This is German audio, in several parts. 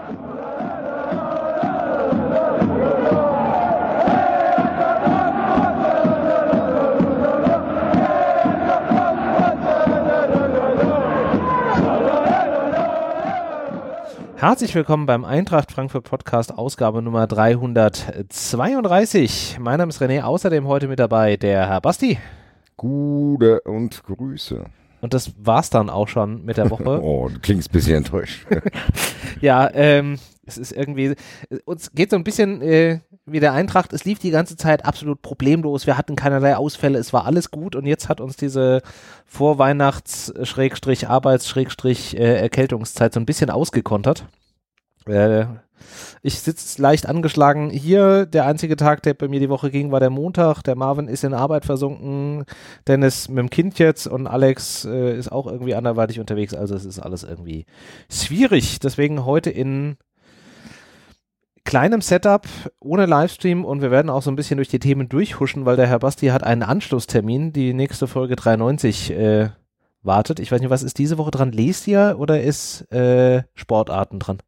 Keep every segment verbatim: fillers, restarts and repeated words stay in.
Herzlich willkommen beim Eintracht Frankfurt Podcast, Ausgabe Nummer dreihundertzweiunddreißig. Mein Name ist René, außerdem heute mit dabei der Herr Basti. Gute und Grüße. Und das war's dann auch schon mit der Woche. Oh, du klingst ein bisschen enttäuscht. Ja, ähm, es ist irgendwie, uns geht so ein bisschen äh, wie der Eintracht, es lief die ganze Zeit absolut problemlos, wir hatten keinerlei Ausfälle, es war alles gut und jetzt hat uns diese Vorweihnachts-Arbeits-Erkältungszeit so ein bisschen ausgekontert. Äh, ich sitze leicht angeschlagen hier, der einzige Tag, der bei mir die Woche ging, war der Montag, der Marvin ist in Arbeit versunken, Dennis mit dem Kind jetzt und Alex äh, ist auch irgendwie anderweitig unterwegs, also es ist alles irgendwie schwierig, deswegen heute in kleinem Setup, ohne Livestream und wir werden auch so ein bisschen durch die Themen durchhuschen, weil der Herr Basti hat einen Anschlusstermin, die nächste Folge dreiundneunzig äh, wartet. Ich weiß nicht, was ist diese Woche dran? Lest ihr oder ist äh, Sportarten dran?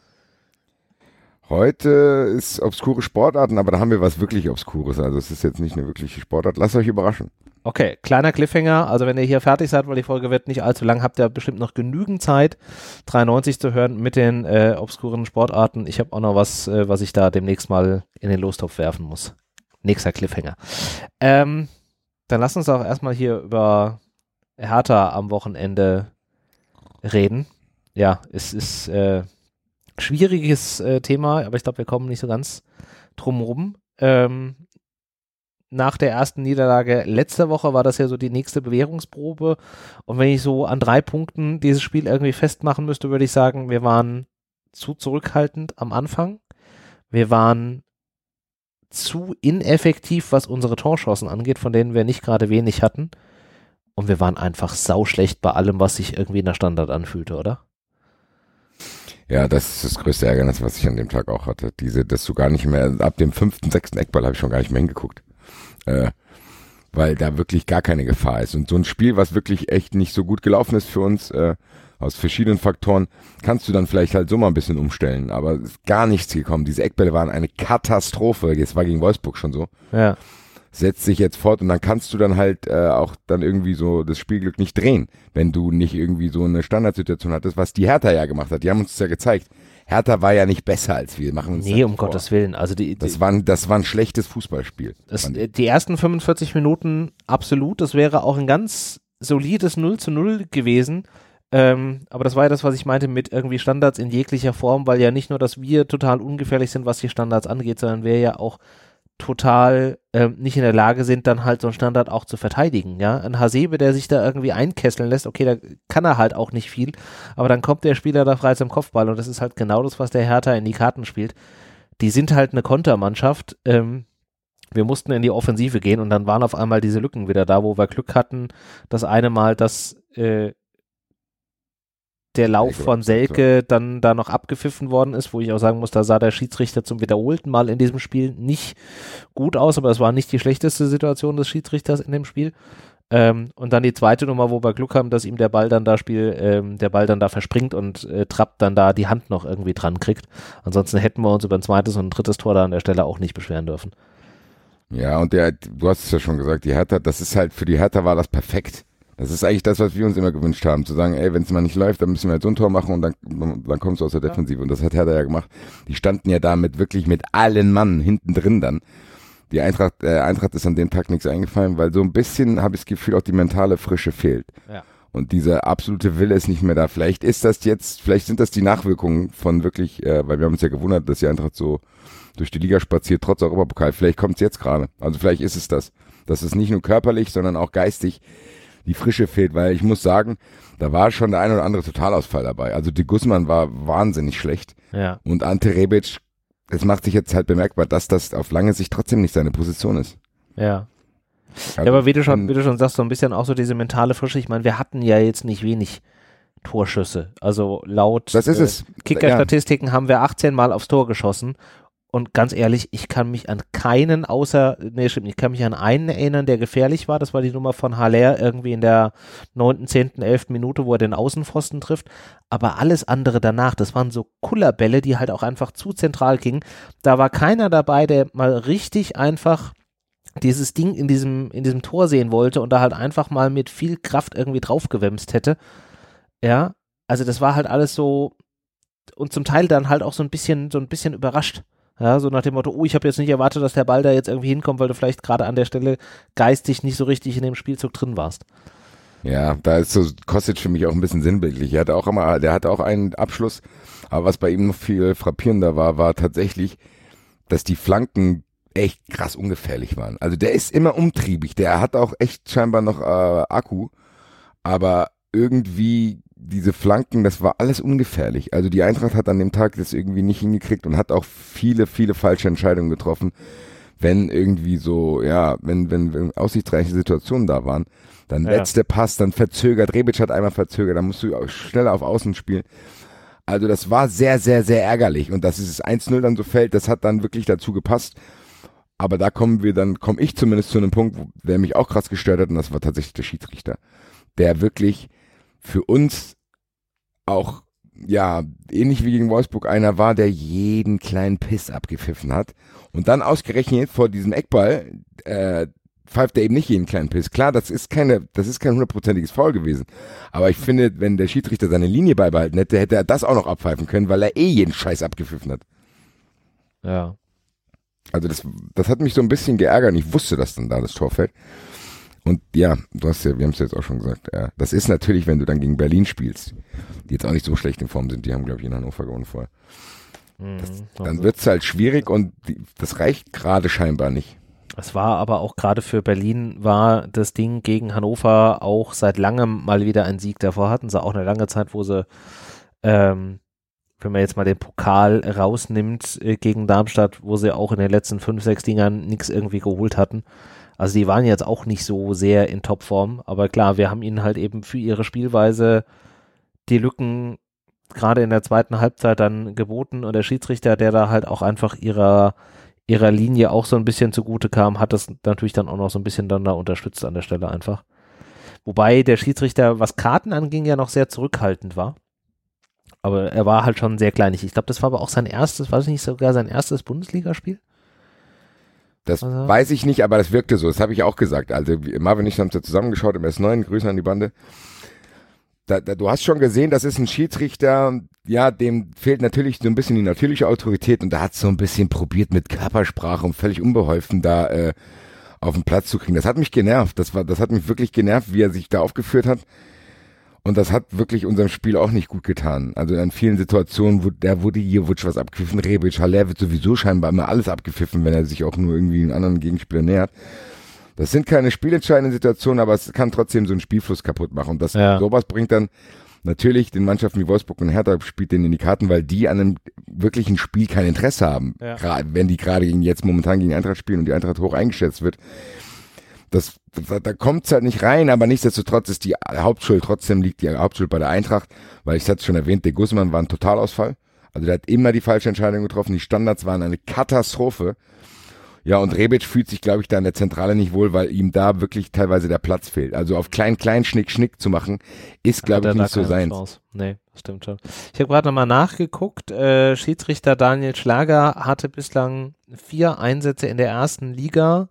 Heute ist obskure Sportarten, aber da haben wir was wirklich Obskures, also es ist jetzt nicht eine wirkliche Sportart. Lasst euch überraschen. Okay, kleiner Cliffhanger, also wenn ihr hier fertig seid, weil die Folge wird nicht allzu lang, habt ihr bestimmt noch genügend Zeit, dreiundneunzig zu hören mit den äh, obskuren Sportarten. Ich habe auch noch was, äh, was ich da demnächst mal in den Lostopf werfen muss. Nächster Cliffhanger. Ähm, dann lasst uns auch erstmal hier über Hertha am Wochenende reden. Ja, es ist äh, schwieriges äh, Thema, aber ich glaube, wir kommen nicht so ganz drum rum. Ähm, Nach der ersten Niederlage letzte Woche war das ja so die nächste Bewährungsprobe. Und wenn ich so an drei Punkten dieses Spiel irgendwie festmachen müsste, würde ich sagen, wir waren zu zurückhaltend am Anfang. Wir waren zu ineffektiv, was unsere Torchancen angeht, von denen wir nicht gerade wenig hatten. Und wir waren einfach sauschlecht bei allem, was sich irgendwie in der Standard anfühlte, oder? Ja, das ist das größte Ärgernis, was ich an dem Tag auch hatte. Diese, dass du gar nicht mehr, ab dem fünften, sechsten Eckball habe ich schon gar nicht mehr hingeguckt. Äh, weil da wirklich gar keine Gefahr ist. Und so ein Spiel, was wirklich echt nicht so gut gelaufen ist für uns, äh, aus verschiedenen Faktoren, kannst du dann vielleicht halt so mal ein bisschen umstellen. Aber es ist gar nichts gekommen. Diese Eckbälle waren eine Katastrophe. Es war gegen Wolfsburg schon so. Ja. Setzt sich jetzt fort und dann kannst du dann halt äh, auch dann irgendwie so das Spielglück nicht drehen, wenn du nicht irgendwie so eine Standardsituation hattest, was die Hertha ja gemacht hat. Die haben uns das ja gezeigt. Hertha war ja nicht besser als wir. Machen uns nee, um vor. Gottes Willen. Also die, die, das, war ein, das war ein schlechtes Fußballspiel. Das, die ersten fünfundvierzig Minuten absolut. Das wäre auch ein ganz solides null zu null gewesen. Ähm, aber das war ja das, was ich meinte mit irgendwie Standards in jeglicher Form, weil ja nicht nur, dass wir total ungefährlich sind, was die Standards angeht, sondern wir ja auch total ähm, nicht in der Lage sind, dann halt so einen Standard auch zu verteidigen, ja. Ein Hasebe, der sich da irgendwie einkesseln lässt, okay, da kann er halt auch nicht viel, aber dann kommt der Spieler da frei zum Kopfball und das ist halt genau das, was der Hertha in die Karten spielt. Die sind halt eine Kontermannschaft, ähm, wir mussten in die Offensive gehen und dann waren auf einmal diese Lücken wieder da, wo wir Glück hatten, das eine Mal, dass äh, der Lauf von Selke dann da noch abgepfiffen worden ist, wo ich auch sagen muss, da sah der Schiedsrichter zum wiederholten Mal in diesem Spiel nicht gut aus, aber es war nicht die schlechteste Situation des Schiedsrichters in dem Spiel. Ähm, und dann die zweite Nummer, wo wir Glück haben, dass ihm der Ball dann da Spiel, ähm, der Ball dann da verspringt und äh, Trapp dann da die Hand noch irgendwie dran kriegt. Ansonsten hätten wir uns über ein zweites und ein drittes Tor da an der Stelle auch nicht beschweren dürfen. Ja, und der, du hast es ja schon gesagt, die Hertha, das ist halt, für die Hertha war das perfekt. Das ist eigentlich das, was wir uns immer gewünscht haben, zu sagen, ey, wenn es mal nicht läuft, dann müssen wir halt so ein Tor machen und dann, dann kommst du aus der Defensive. Und das hat Hertha ja gemacht. Die standen ja da mit wirklich mit allen Mann hinten drin dann. Die Eintracht, äh, Eintracht ist an dem Tag nichts eingefallen, weil so ein bisschen, habe ich das Gefühl, auch die mentale Frische fehlt. Ja. Und dieser absolute Wille ist nicht mehr da. Vielleicht ist das jetzt, vielleicht sind das die Nachwirkungen von wirklich, äh, weil wir haben uns ja gewundert, dass die Eintracht so durch die Liga spaziert, trotz Europapokal. Vielleicht kommt es jetzt gerade. Also vielleicht ist es das. Das ist nicht nur körperlich, sondern auch geistig die Frische fehlt, weil ich muss sagen, da war schon der ein oder andere Totalausfall dabei. Also die Guzman war wahnsinnig schlecht. Ja. Und Ante Rebic, es macht sich jetzt halt bemerkbar, dass das auf lange Sicht trotzdem nicht seine Position ist. Ja. Also, ja, aber wie du schon, wie du schon sagst, so ein bisschen auch so diese mentale Frische. Ich meine, wir hatten ja jetzt nicht wenig Torschüsse. Also laut das ist es. äh, Kicker-Statistiken ja. haben wir achtzehn Mal aufs Tor geschossen Und ganz ehrlich, ich kann mich an keinen außer, nee, stimmt, ich kann mich an einen erinnern, der gefährlich war. Das war die Nummer von Haller irgendwie in der neunten, zehnten, elften Minute, wo er den Außenpfosten trifft. Aber alles andere danach, das waren so Kullerbälle, die halt auch einfach zu zentral gingen. Da war keiner dabei, der mal richtig einfach dieses Ding in diesem, in diesem Tor sehen wollte und da halt einfach mal mit viel Kraft irgendwie draufgewämst hätte. Ja, also das war halt alles so und zum Teil dann halt auch so ein bisschen, so ein bisschen überrascht. Ja, so nach dem Motto, oh, ich habe jetzt nicht erwartet, dass der Ball da jetzt irgendwie hinkommt, weil du vielleicht gerade an der Stelle geistig nicht so richtig in dem Spielzug drin warst. Ja, da ist so Kostic für mich auch ein bisschen sinnbildlich. Er hatte auch immer, der hatte auch einen Abschluss, aber was bei ihm noch viel frappierender war, war tatsächlich, dass die Flanken echt krass ungefährlich waren. Also der ist immer umtriebig, der hat auch echt scheinbar noch äh, Akku, aber irgendwie diese Flanken, das war alles ungefährlich. Also die Eintracht hat an dem Tag das irgendwie nicht hingekriegt und hat auch viele, viele falsche Entscheidungen getroffen, wenn irgendwie so, ja, wenn, wenn, wenn aussichtsreiche Situationen da waren. Dann ja. letzter Pass, dann verzögert, Rebic hat einmal verzögert, dann musst du auch schneller auf Außen spielen. Also das war sehr, sehr, sehr ärgerlich und dass es eins null dann so fällt, das hat dann wirklich dazu gepasst. Aber da kommen wir dann, komme ich zumindest zu einem Punkt, wo, der mich auch krass gestört hat und das war tatsächlich der Schiedsrichter, der wirklich für uns auch, ja, ähnlich wie gegen Wolfsburg einer war, der jeden kleinen Piss abgepfiffen hat und dann ausgerechnet vor diesem Eckball, äh, pfeift er eben nicht jeden kleinen Piss. Klar, das ist keine, das ist kein hundertprozentiges Foul gewesen. Aber ich finde, wenn der Schiedsrichter seine Linie beibehalten hätte, hätte er das auch noch abpfeifen können, weil er eh jeden Scheiß abgepfiffen hat. Ja. Also das, das hat mich so ein bisschen geärgert. Ich wusste, dass dann da das Tor fällt. Und ja, du hast ja, wir haben es jetzt auch schon gesagt, ja, das ist natürlich, wenn du dann gegen Berlin spielst, die jetzt auch nicht so schlecht in Form sind, die haben, glaube ich, in Hannover gewonnen vorher. Das, mhm, also. Dann wird es halt schwierig und die, das reicht gerade scheinbar nicht. Es war aber auch gerade für Berlin war das Ding gegen Hannover auch seit langem mal wieder ein Sieg. Davor hatten sie auch eine lange Zeit, wo sie, ähm, wenn man jetzt mal den Pokal rausnimmt äh, gegen Darmstadt, wo sie auch in den letzten fünf, sechs Dingern nichts irgendwie geholt hatten. Also die waren jetzt auch nicht so sehr in Topform, aber klar, wir haben ihnen halt eben für ihre Spielweise die Lücken gerade in der zweiten Halbzeit dann geboten und der Schiedsrichter, der da halt auch einfach ihrer ihrer Linie auch so ein bisschen zugute kam, hat das natürlich dann auch noch so ein bisschen dann da unterstützt an der Stelle einfach. Wobei der Schiedsrichter, was Karten anging, ja noch sehr zurückhaltend war. Aber er war halt schon sehr kleinig. Ich glaube, das war aber auch sein erstes, weiß ich nicht, sogar sein erstes Bundesligaspiel? Das also. weiß ich nicht, aber das wirkte so. Das habe ich auch gesagt. Also Marvin und ich haben es ja zusammengeschaut im S neun. Grüße an die Bande. Da, da, du hast schon gesehen, das ist ein Schiedsrichter, ja, dem fehlt natürlich so ein bisschen die natürliche Autorität und da hat so ein bisschen probiert mit Körpersprache und völlig unbeholfen da äh, auf den Platz zu kriegen. Das hat mich genervt. Das war, das hat mich wirklich genervt, wie er sich da aufgeführt hat. Und das hat wirklich unserem Spiel auch nicht gut getan. Also in vielen Situationen, wo, der wurde hier wurde was abgepfiffen, Rebic, Haller wird sowieso scheinbar immer alles abgepfiffen, wenn er sich auch nur irgendwie einen anderen Gegenspieler nähert. Das sind keine spielentscheidenden Situationen, aber es kann trotzdem so einen Spielfluss kaputt machen. Und das ja. sowas bringt dann natürlich den Mannschaften wie Wolfsburg und Hertha spielt denen in die Karten, weil die an einem wirklichen Spiel kein Interesse haben. Ja. Gerade wenn die gerade gegen jetzt momentan gegen die Eintracht spielen und die Eintracht hoch eingeschätzt wird. Das, da, da kommt's halt nicht rein, aber nichtsdestotrotz ist die Hauptschuld, trotzdem liegt die Hauptschuld bei der Eintracht, weil ich hatte schon erwähnt, der Guzman war ein Totalausfall. Also der hat immer die falsche Entscheidung getroffen, die Standards waren eine Katastrophe. Ja, und Rebic fühlt sich, glaube ich, da in der Zentrale nicht wohl, weil ihm da wirklich teilweise der Platz fehlt. Also auf klein, klein, schnick, schnick zu machen, ist, glaube ich, nicht so seins. Nee, das stimmt schon. Ich habe gerade nochmal nachgeguckt. Äh, Schiedsrichter Daniel Schlager hatte bislang vier Einsätze in der ersten Liga.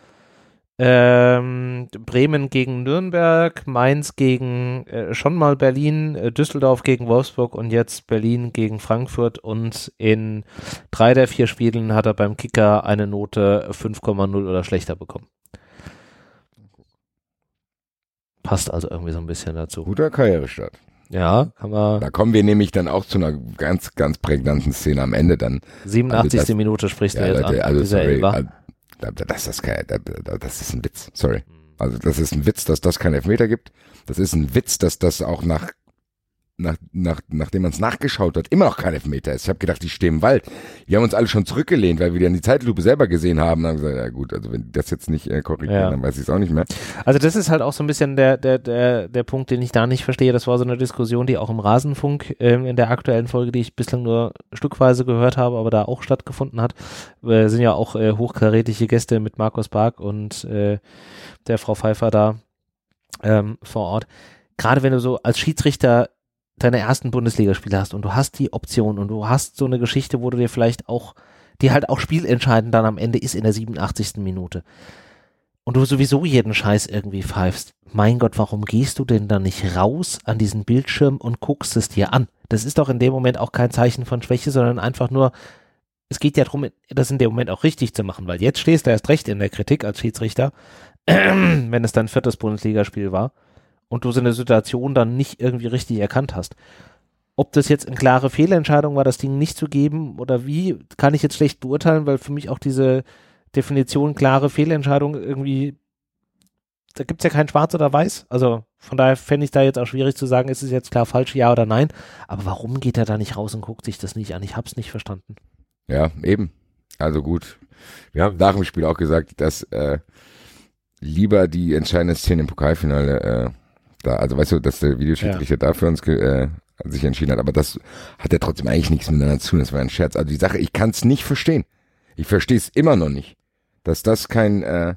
Ähm, Bremen gegen Nürnberg, Mainz gegen äh, schon mal Berlin, äh, Düsseldorf gegen Wolfsburg und jetzt Berlin gegen Frankfurt und in drei der vier Spielen hat er beim Kicker eine Note fünf Komma null oder schlechter bekommen. Passt also irgendwie so ein bisschen dazu. Guter Karrierestart. Ja, kann man. Da kommen wir nämlich dann auch zu einer ganz, ganz prägnanten Szene am Ende dann. siebenundachtzigste Also das, Minute sprichst du ja, jetzt Leute, an. Also sorry, also, Das ist, kein, das ist ein Witz, sorry. Also das ist ein Witz, dass das keinen Elfmeter gibt. Das ist ein Witz, dass das auch nach nach, nach, nachdem man es nachgeschaut hat, immer noch kein Elfmeter ist. Ich habe gedacht, die stehen im Wald. Wir haben uns alle schon zurückgelehnt, weil wir dann die Zeitlupe selber gesehen haben. Dann haben wir gesagt, ja gut, also wenn die das jetzt nicht äh, korrigieren, ja. dann weiß ich es auch nicht mehr. Also das ist halt auch so ein bisschen der, der, der, der Punkt, den ich da nicht verstehe. Das war so eine Diskussion, die auch im Rasenfunk ähm, in der aktuellen Folge, die ich bislang nur stückweise gehört habe, aber da auch stattgefunden hat. Wir sind ja auch äh, hochkarätige Gäste mit Markus Bark und äh, der Frau Pfeiffer da ähm, vor Ort. Gerade wenn du so als Schiedsrichter deine ersten Bundesligaspiele hast und du hast die Option und du hast so eine Geschichte, wo du dir vielleicht auch, die halt auch spielentscheidend dann am Ende ist in der siebenundachtzigsten Minute und du sowieso jeden Scheiß irgendwie pfeifst. Mein Gott, warum gehst du denn da nicht raus an diesen Bildschirm und guckst es dir an? Das ist doch in dem Moment auch kein Zeichen von Schwäche, sondern einfach nur, es geht ja darum, das in dem Moment auch richtig zu machen, weil jetzt stehst du erst recht in der Kritik als Schiedsrichter, wenn es dein viertes Bundesligaspiel war. Und du so eine Situation dann nicht irgendwie richtig erkannt hast. Ob das jetzt eine klare Fehlentscheidung war, das Ding nicht zu geben oder wie, kann ich jetzt schlecht beurteilen, weil für mich auch diese Definition klare Fehlentscheidung irgendwie, da gibt es ja kein Schwarz oder Weiß. Also von daher fände ich da jetzt auch schwierig zu sagen, ist es jetzt klar falsch, ja oder nein. Aber warum geht er da nicht raus und guckt sich das nicht an? Ich habe es nicht verstanden. Ja, eben. Also gut. Wir haben nach dem Spiel auch gesagt, dass äh, lieber die entscheidende Szene im Pokalfinale äh, da, also weißt du, dass der Videoschiedsrichter ja. da für uns äh, sich entschieden hat, aber das hat ja trotzdem eigentlich nichts miteinander zu tun, das war ein Scherz. Also die Sache, ich kann es nicht verstehen. Ich verstehe es immer noch nicht, dass das kein, äh,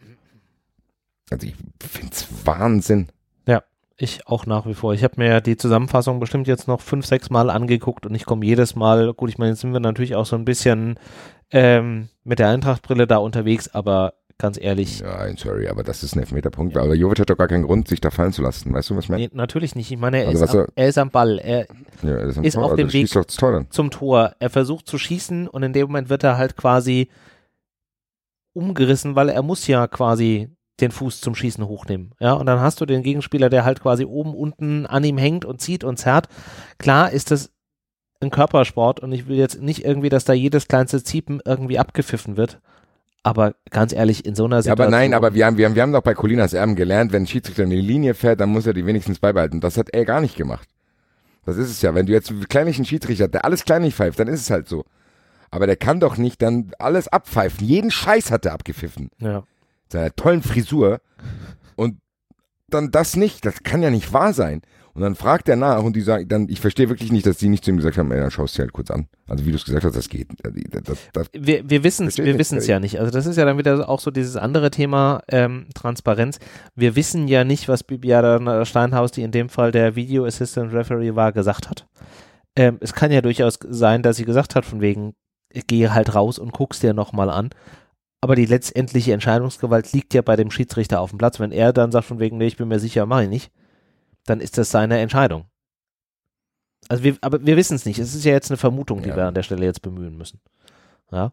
also ich finde es Wahnsinn. Ja, ich auch nach wie vor. Ich habe mir ja die Zusammenfassung bestimmt jetzt noch fünf, sechs Mal angeguckt und ich komme jedes Mal, gut, ich meine, jetzt sind wir natürlich auch so ein bisschen ähm, mit der Eintracht-Brille da unterwegs, aber ganz ehrlich. Ja, sorry, aber das ist ein Elfmeterpunkt. Ja. Aber Jovic hat doch gar keinen Grund, sich da fallen zu lassen. Weißt du, was ich meine? Nee, natürlich nicht. Ich meine, er, also ist, am, er ist am Ball. Er ja, er ist, am ist Tor, auf also dem Weg doch das Tor zum Tor. Er versucht zu schießen und in dem Moment wird er halt quasi umgerissen, weil er muss ja quasi den Fuß zum Schießen hochnehmen. Ja, und dann hast du den Gegenspieler, der halt quasi oben, unten an ihm hängt und zieht und zerrt. Klar ist das ein Körpersport und ich will jetzt nicht irgendwie, dass da jedes kleinste Ziepen irgendwie abgepfiffen wird. Aber ganz ehrlich, in so einer Situation... Ja, aber nein, aber wir haben, wir haben, wir haben doch bei Colinas Erben gelernt, wenn ein Schiedsrichter eine Linie fährt, dann muss er die wenigstens beibehalten. Das hat er gar nicht gemacht. Das ist es ja. Wenn du jetzt einen kleinlichen Schiedsrichter hast, der alles kleinlich pfeift, dann ist es halt so. Aber der kann doch nicht dann alles abpfeifen. Jeden Scheiß hat er abgepfiffen. Ja. Seiner tollen Frisur. Und dann das nicht. Das kann ja nicht wahr sein. Und dann fragt er nach und die sagen, dann, ich verstehe wirklich nicht, dass die nicht zu ihm gesagt haben, ey, dann schaust du dir halt kurz an. Also wie du es gesagt hast, das geht. Das, das, das wir wir wissen es wir wissen es ja nicht. Also das ist ja dann wieder auch so dieses andere Thema ähm, Transparenz. Wir wissen ja nicht, was Bibiana Steinhaus, die in dem Fall der Video Assistant Referee war, gesagt hat. Ähm, es kann ja durchaus sein, dass sie gesagt hat, von wegen, geh halt raus und guck's dir nochmal an. Aber die letztendliche Entscheidungsgewalt liegt ja bei dem Schiedsrichter auf dem Platz. Wenn er dann sagt, von wegen, nee, ich bin mir sicher, mach ich nicht, dann ist das seine Entscheidung. Also wir, aber wir wissen es nicht. Es ist ja jetzt eine Vermutung, die ja. wir an der Stelle jetzt bemühen müssen. Ja.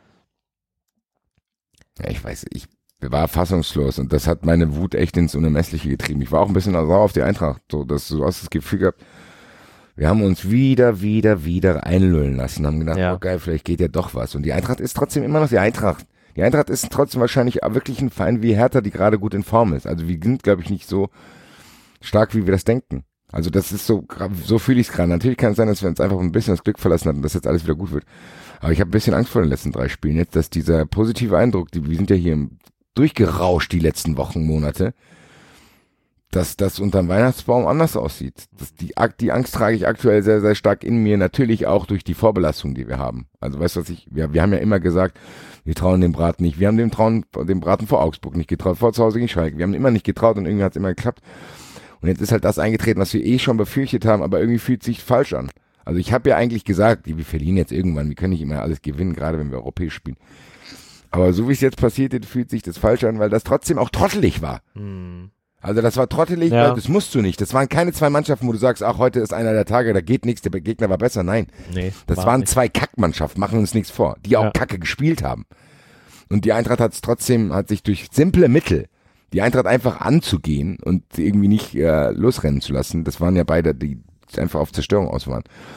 Ja, ich weiß, ich war fassungslos und das hat meine Wut echt ins Unermessliche getrieben. Ich war auch ein bisschen sauer auf die Eintracht, so, dass du hast das Gefühl gehabt, wir haben uns wieder, wieder, wieder einlullen lassen, haben gedacht, ja. oh geil, vielleicht geht ja doch was. Und die Eintracht ist trotzdem immer noch die Eintracht. Die Eintracht ist trotzdem wahrscheinlich wirklich ein Verein wie Hertha, die gerade gut in Form ist. Also wir sind, glaube ich, nicht so stark, wie wir das denken. Also das ist so, so fühle ich es gerade. Natürlich kann es sein, dass wir uns einfach ein bisschen das Glück verlassen haben und dass jetzt alles wieder gut wird. Aber ich habe ein bisschen Angst vor den letzten drei Spielen jetzt, dass dieser positive Eindruck, die, wir sind ja hier durchgerauscht die letzten Wochen, Monate, dass das unterm Weihnachtsbaum anders aussieht. Das, die, die Angst trage ich aktuell sehr, sehr stark in mir, natürlich auch durch die Vorbelastung, die wir haben. Also weißt du was ich, wir, wir haben ja immer gesagt, wir trauen dem Braten nicht. Wir haben dem, trauen, dem Braten vor Augsburg nicht getraut, vor zu Hause gegen Schalke. Wir haben immer nicht getraut und irgendwie hat es immer geklappt. Und jetzt ist halt das eingetreten, was wir eh schon befürchtet haben, aber irgendwie fühlt es sich falsch an. Also ich habe ja eigentlich gesagt, wir verlieren jetzt irgendwann, wir können nicht immer alles gewinnen, gerade wenn wir europäisch spielen. Aber so wie es jetzt passiert ist, fühlt sich das falsch an, weil das trotzdem auch trottelig war. Hm. Also das war trottelig, ja. Weil das musst du nicht. Das waren keine zwei Mannschaften, wo du sagst, ach, heute ist einer der Tage, da geht nichts, der Gegner war besser. Nein, nee, das war waren nicht. zwei Kackmannschaften, machen uns nichts vor, die auch ja. Kacke gespielt haben. Und die Eintracht hat es trotzdem, hat sich durch simple Mittel, die Eintracht einfach anzugehen und irgendwie nicht äh, losrennen zu lassen, das waren ja beide, die einfach auf Zerstörung aus waren.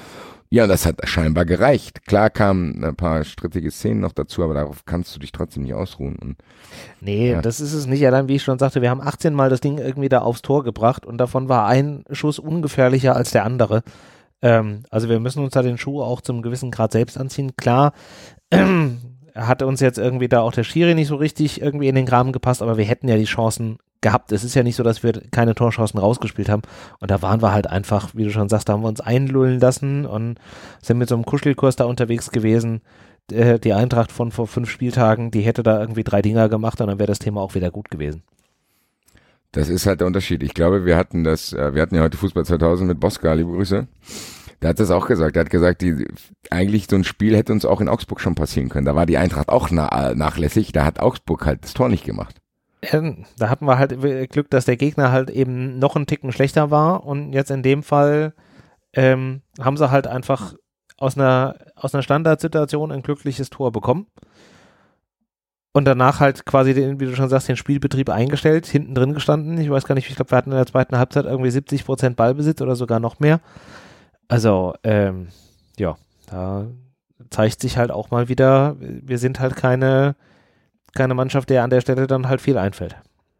Ja, das hat scheinbar gereicht. Klar kamen ein paar strittige Szenen noch dazu, aber darauf kannst du dich trotzdem nicht ausruhen. Und, nee, ja. das ist es nicht. Allein, wie ich schon sagte, wir haben achtzehn Mal das Ding irgendwie da aufs Tor gebracht und davon war ein Schuss ungefährlicher als der andere. Ähm, also wir müssen uns da den Schuh auch zum gewissen Grad selbst anziehen. Klar, äh, hat uns jetzt irgendwie da auch der Schiri nicht so richtig irgendwie in den Graben gepasst, aber wir hätten ja die Chancen gehabt. Es ist ja nicht so, dass wir keine Torchancen rausgespielt haben. Und da waren wir halt einfach, wie du schon sagst, da haben wir uns einlullen lassen und sind mit so einem Kuschelkurs da unterwegs gewesen. Äh, die Eintracht von vor fünf Spieltagen, die hätte da irgendwie drei Dinger gemacht und dann wäre das Thema auch wieder gut gewesen. Das ist halt der Unterschied. Ich glaube, wir hatten das, äh, wir hatten ja heute Fußball zweitausend mit Boska, liebe Grüße. Der hat das auch gesagt. Der hat gesagt, die, eigentlich so ein Spiel hätte uns auch in Augsburg schon passieren können. Da war die Eintracht auch na, nachlässig. Da hat Augsburg halt das Tor nicht gemacht. Da hatten wir halt Glück, dass der Gegner halt eben noch einen Ticken schlechter war und jetzt in dem Fall ähm, haben sie halt einfach aus einer, aus einer Standardsituation ein glückliches Tor bekommen und danach halt quasi, den, wie du schon sagst, den Spielbetrieb eingestellt, hinten drin gestanden. Ich weiß gar nicht, ich glaube, wir hatten in der zweiten Halbzeit irgendwie siebzig Prozent Ballbesitz oder sogar noch mehr. Also, ähm, ja, da zeigt sich halt auch mal wieder, wir sind halt keine keine Mannschaft, der an der Stelle dann halt viel einfällt.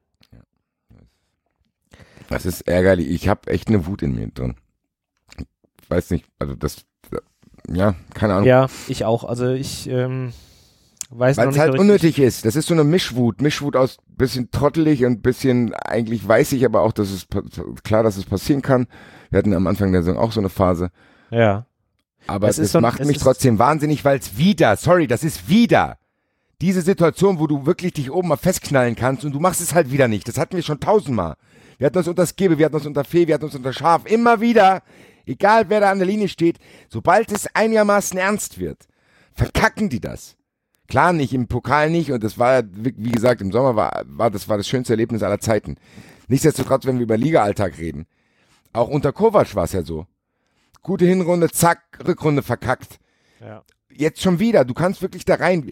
Das ist ärgerlich. Ich habe echt eine Wut in mir drin. Ich weiß nicht, also das, ja, keine Ahnung. Ja, ich auch. Also ich ähm, weiß Weil noch es nicht halt so unnötig ist. Das ist so eine Mischwut. Mischwut aus bisschen trottelig und bisschen, eigentlich weiß ich aber auch, dass es klar, dass es passieren kann. Wir hatten am Anfang der Saison auch so eine Phase. Ja. Aber es es so, macht es mich trotzdem wahnsinnig, weil es wieder, sorry, das ist wieder diese Situation, wo du wirklich dich oben mal festknallen kannst und du machst es halt wieder nicht. Das hatten wir schon tausendmal. Wir hatten uns unter Skibbe, wir hatten uns unter Fee, wir hatten uns unter Schaf. Immer wieder, egal wer da an der Linie steht, sobald es einigermaßen ernst wird, verkacken die das. Klar nicht, im Pokal nicht und das war, wie gesagt, im Sommer war, war das war das schönste Erlebnis aller Zeiten. Nichtsdestotrotz, wenn wir über Liga-Alltag reden, auch unter Kovac war es ja so. Gute Hinrunde, zack, Rückrunde verkackt. Ja. Jetzt schon wieder, du kannst wirklich da rein.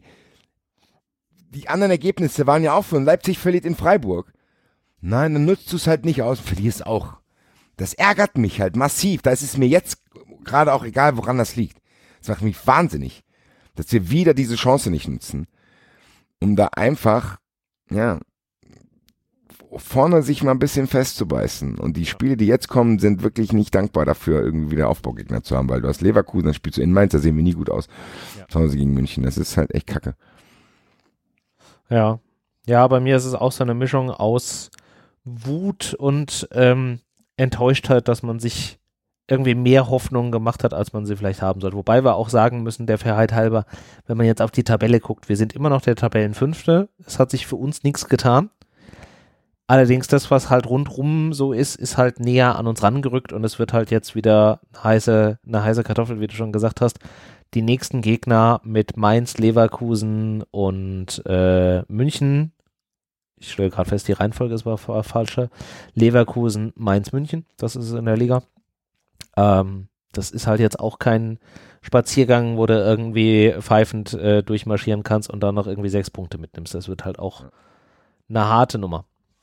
Die anderen Ergebnisse waren ja auch für Leipzig verliert in Freiburg. Nein, dann nutzt du es halt nicht aus, verlierst auch. Das ärgert mich halt massiv. Da ist es mir jetzt gerade auch egal, woran das liegt. Das macht mich wahnsinnig, dass wir wieder diese Chance nicht nutzen, um da einfach, ja, vorne sich mal ein bisschen festzubeißen. Und die Spiele, die jetzt kommen, sind wirklich nicht dankbar dafür, irgendwie wieder Aufbaugegner zu haben, weil du hast Leverkusen, dann spielst du in Mainz, da sehen wir nie gut aus. Ja. Zu Hause gegen München, das ist halt echt kacke. Ja, ja, bei mir ist es auch so eine Mischung aus Wut und ähm, Enttäuschtheit, dass man sich irgendwie mehr Hoffnungen gemacht hat, als man sie vielleicht haben sollte. Wobei wir auch sagen müssen, der Fairheit halber, wenn man jetzt auf die Tabelle guckt, wir sind immer noch der Tabellenfünfte. Es hat sich für uns nichts getan. Allerdings das, was halt rundrum so ist, ist halt näher an uns rangerückt und es wird halt jetzt wieder eine heiße, eine heiße Kartoffel, wie du schon gesagt hast. Die nächsten Gegner mit Mainz, Leverkusen und äh, München. Ich stelle gerade fest, die Reihenfolge ist war falsche. Leverkusen, Mainz, München. Das ist es in der Liga. Ähm, das ist halt jetzt auch kein Spaziergang, wo du irgendwie pfeifend äh, durchmarschieren kannst und dann noch irgendwie sechs Punkte mitnimmst. Das wird halt auch eine harte Nummer.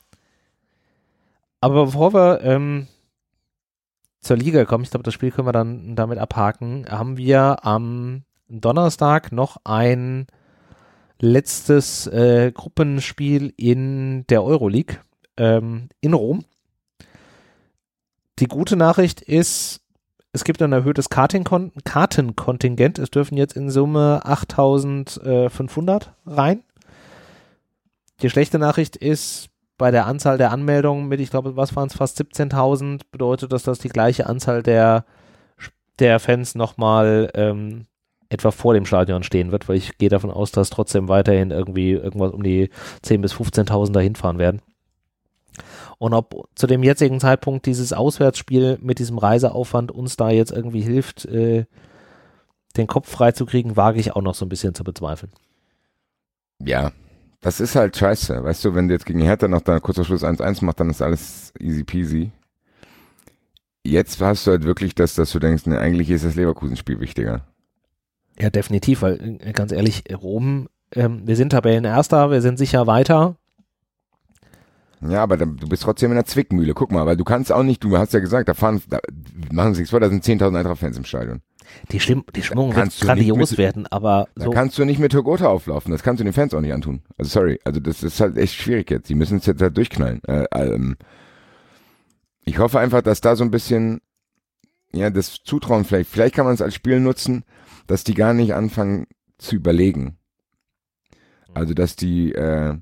Aber bevor wir ähm, zur Liga kommen, ich glaube, das Spiel können wir dann damit abhaken, haben wir am Donnerstag noch ein letztes äh, Gruppenspiel in der Euroleague ähm, in Rom. Die gute Nachricht ist, es gibt ein erhöhtes Kartenkon- Kartenkontingent. Es dürfen jetzt in Summe achttausendfünfhundert rein. Die schlechte Nachricht ist, bei der Anzahl der Anmeldungen mit, ich glaube, was waren es, fast siebzehntausend, bedeutet das, dass die gleiche Anzahl der, der Fans nochmal ähm, etwa vor dem Stadion stehen wird, weil ich gehe davon aus, dass trotzdem weiterhin irgendwie irgendwas um die zehntausend bis fünfzehntausend da hinfahren werden. Und ob zu dem jetzigen Zeitpunkt dieses Auswärtsspiel mit diesem Reiseaufwand uns da jetzt irgendwie hilft, äh, den Kopf frei zu kriegen, wage ich auch noch so ein bisschen zu bezweifeln. Ja. Das ist halt scheiße, weißt du, wenn du jetzt gegen Hertha noch da kurz vor Schluss eins eins macht, dann ist alles easy peasy. Jetzt hast du halt wirklich das, dass du denkst, ne, eigentlich ist das Leverkusen-Spiel wichtiger. Ja, definitiv, weil ganz ehrlich, Rom, ähm, wir sind Tabellenerster, wir sind sicher weiter. Ja, aber da, du bist trotzdem in der Zwickmühle, guck mal, weil du kannst auch nicht, du hast ja gesagt, da fahren, da machen sie nichts vor, da sind zehntausend Eintracht-Fans im Stadion. Die, Stimm die Stimmung wird kannst du grandios nicht mit- werden, aber Da so. kannst du nicht mit Togota auflaufen, das kannst du den Fans auch nicht antun. Also sorry, also das ist halt echt schwierig jetzt. Die müssen es jetzt halt durchknallen. Äh, ähm, ich hoffe einfach, dass da so ein bisschen, ja, das Zutrauen vielleicht, vielleicht kann man es als Spiel nutzen, dass die gar nicht anfangen zu überlegen. Also dass die, äh,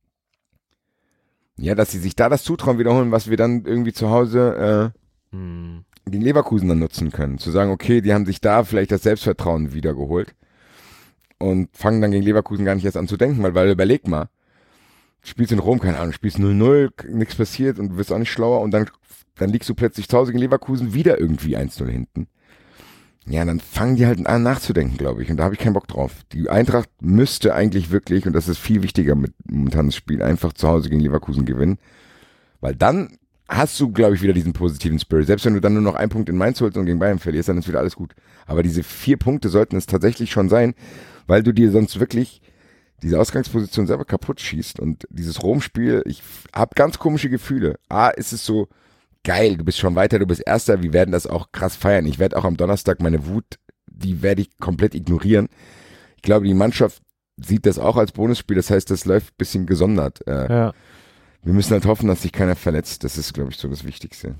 ja, dass sie sich da das Zutrauen wiederholen, was wir dann irgendwie zu Hause äh, Hm. gegen Leverkusen dann nutzen können. Zu sagen, okay, die haben sich da vielleicht das Selbstvertrauen wiedergeholt und fangen dann gegen Leverkusen gar nicht erst an zu denken, weil, weil überleg mal, spielst in Rom, keine Ahnung, spielst null null, nichts passiert und du wirst auch nicht schlauer und dann, dann liegst du plötzlich zu Hause gegen Leverkusen wieder irgendwie eins null hinten. Ja, dann fangen die halt an nachzudenken, glaube ich, und da habe ich keinen Bock drauf. Die Eintracht müsste eigentlich wirklich, und das ist viel wichtiger mit momentan das Spiel, einfach zu Hause gegen Leverkusen gewinnen, weil dann hast du, glaube ich, wieder diesen positiven Spirit. Selbst wenn du dann nur noch einen Punkt in Mainz holst und gegen Bayern verlierst, dann ist wieder alles gut. Aber diese vier Punkte sollten es tatsächlich schon sein, weil du dir sonst wirklich diese Ausgangsposition selber kaputt schießt. Und dieses Rom-Spiel, ich habe ganz komische Gefühle. A, ist es so geil, du bist schon weiter, du bist Erster, wir werden das auch krass feiern. Ich werde auch am Donnerstag meine Wut, die werde ich komplett ignorieren. Ich glaube, die Mannschaft sieht das auch als Bonusspiel, das heißt, das läuft ein bisschen gesondert. Äh, Ja. Wir müssen halt hoffen, dass sich keiner verletzt. Das ist, glaube ich, so das Wichtigste.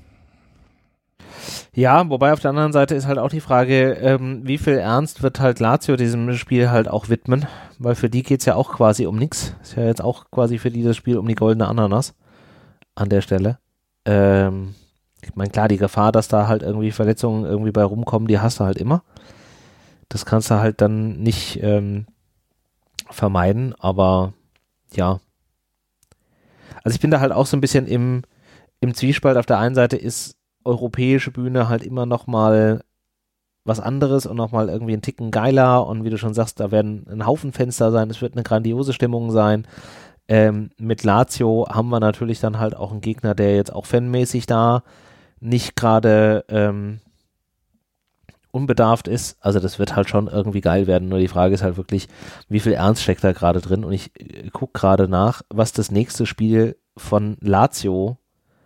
Ja, wobei auf der anderen Seite ist halt auch die Frage, ähm, wie viel Ernst wird halt Lazio diesem Spiel halt auch widmen, weil für die geht's ja auch quasi um nichts. Ist ja jetzt auch quasi für die das Spiel um die goldene Ananas an der Stelle. Ähm, ich meine, klar, die Gefahr, dass da halt irgendwie Verletzungen irgendwie bei rumkommen, die hast du halt immer. Das kannst du halt dann nicht ähm, vermeiden, aber ja. Also ich bin da halt auch so ein bisschen im, im Zwiespalt. Auf der einen Seite ist europäische Bühne halt immer noch mal was anderes und noch mal irgendwie einen Ticken geiler und wie du schon sagst, da werden ein Haufen Fenster sein, es wird eine grandiose Stimmung sein. Ähm, mit Lazio haben wir natürlich dann halt auch einen Gegner, der jetzt auch fanmäßig da nicht gerade ähm, unbedarft ist. Also das wird halt schon irgendwie geil werden. Nur die Frage ist halt wirklich, wie viel Ernst steckt da gerade drin? Und ich äh, gucke gerade nach, was das nächste Spiel von Lazio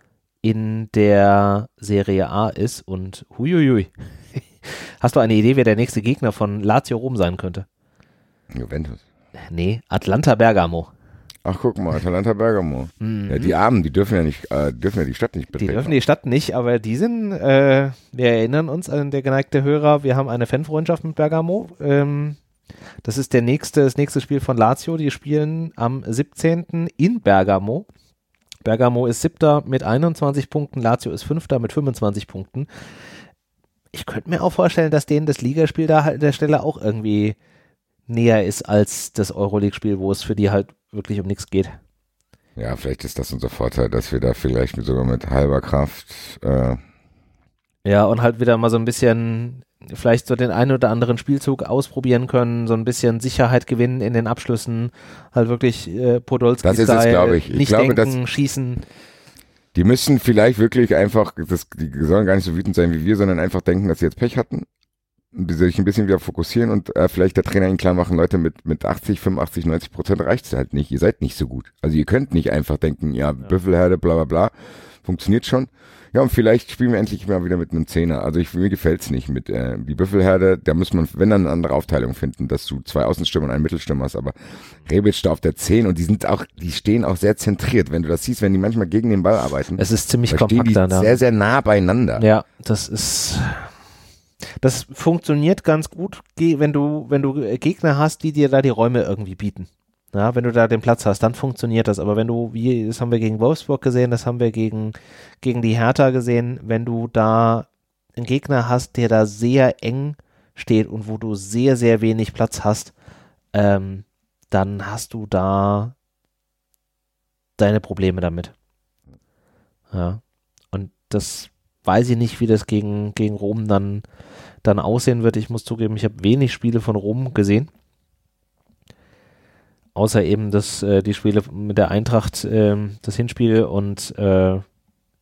in der Serie A ist. Und huiuiui. Hast du eine Idee, wer der nächste Gegner von Lazio Rom sein könnte? Juventus. Nee, Atalanta Bergamo. Ach, guck mal, Atalanta Bergamo. Mhm. Ja, die Armen, die dürfen ja nicht, äh, dürfen ja die Stadt nicht Die betreten. dürfen die Stadt nicht, aber die sind, äh, wir erinnern uns an der geneigte Hörer, wir haben eine Fanfreundschaft mit Bergamo. Ähm, das ist der nächste, das nächste Spiel von Lazio. Die spielen am siebzehnten in Bergamo. Bergamo ist Siebter mit einundzwanzig Punkten, Lazio ist Fünfter mit fünfundzwanzig Punkten. Ich könnte mir auch vorstellen, dass denen das Ligaspiel da halt an der Stelle auch irgendwie näher ist als das Euroleague-Spiel, wo es für die halt wirklich um nichts geht. Ja, vielleicht ist das unser Vorteil, dass wir da vielleicht mit, sogar mit halber Kraft, äh, Ja, und halt wieder mal so ein bisschen, vielleicht so den einen oder anderen Spielzug ausprobieren können, so ein bisschen Sicherheit gewinnen in den Abschlüssen, halt wirklich äh, Podolski Das ist es, glaube ich. Ich nicht glaube, denken, dass- schießen. die müssen vielleicht wirklich einfach, das, die sollen gar nicht so wütend sein wie wir, sondern einfach denken, dass sie jetzt Pech hatten, die sich ein bisschen wieder fokussieren und äh, vielleicht der Trainer ihnen klar machen, Leute, mit, mit achtzig, fünfundachtzig, neunzig Prozent reicht es halt nicht. Ihr seid nicht so gut. Also ihr könnt nicht einfach denken, ja, Büffelherde, bla bla bla, funktioniert schon. Ja, und vielleicht spielen wir endlich mal wieder mit einem Zehner. Also ich, mir gefällt's nicht mit äh, die Büffelherde, da muss man, wenn dann eine andere Aufteilung finden, dass du zwei Außenstürmer und einen Mittelstürmer hast, aber Rebic da auf der zehn und die sind auch, die stehen auch sehr zentriert. Wenn du das siehst, wenn die manchmal gegen den Ball arbeiten, Es ist ziemlich da stehen die kompakter da. sehr, sehr nah beieinander. Ja, das ist, das funktioniert ganz gut, ge- wenn du, wenn du äh, Gegner hast, die dir da die Räume irgendwie bieten. Ja, wenn du da den Platz hast, dann funktioniert das. Aber wenn du, wie, das haben wir gegen Wolfsburg gesehen, das haben wir gegen, gegen die Hertha gesehen, wenn du da einen Gegner hast, der da sehr eng steht und wo du sehr, sehr wenig Platz hast, ähm, dann hast du da deine Probleme damit. Ja. Und das weiß ich nicht, wie das gegen, gegen Rom dann, dann aussehen wird. Ich muss zugeben, ich habe wenig Spiele von Rom gesehen. Außer eben das, äh, die Spiele mit der Eintracht, ähm, das Hinspiel und äh, ein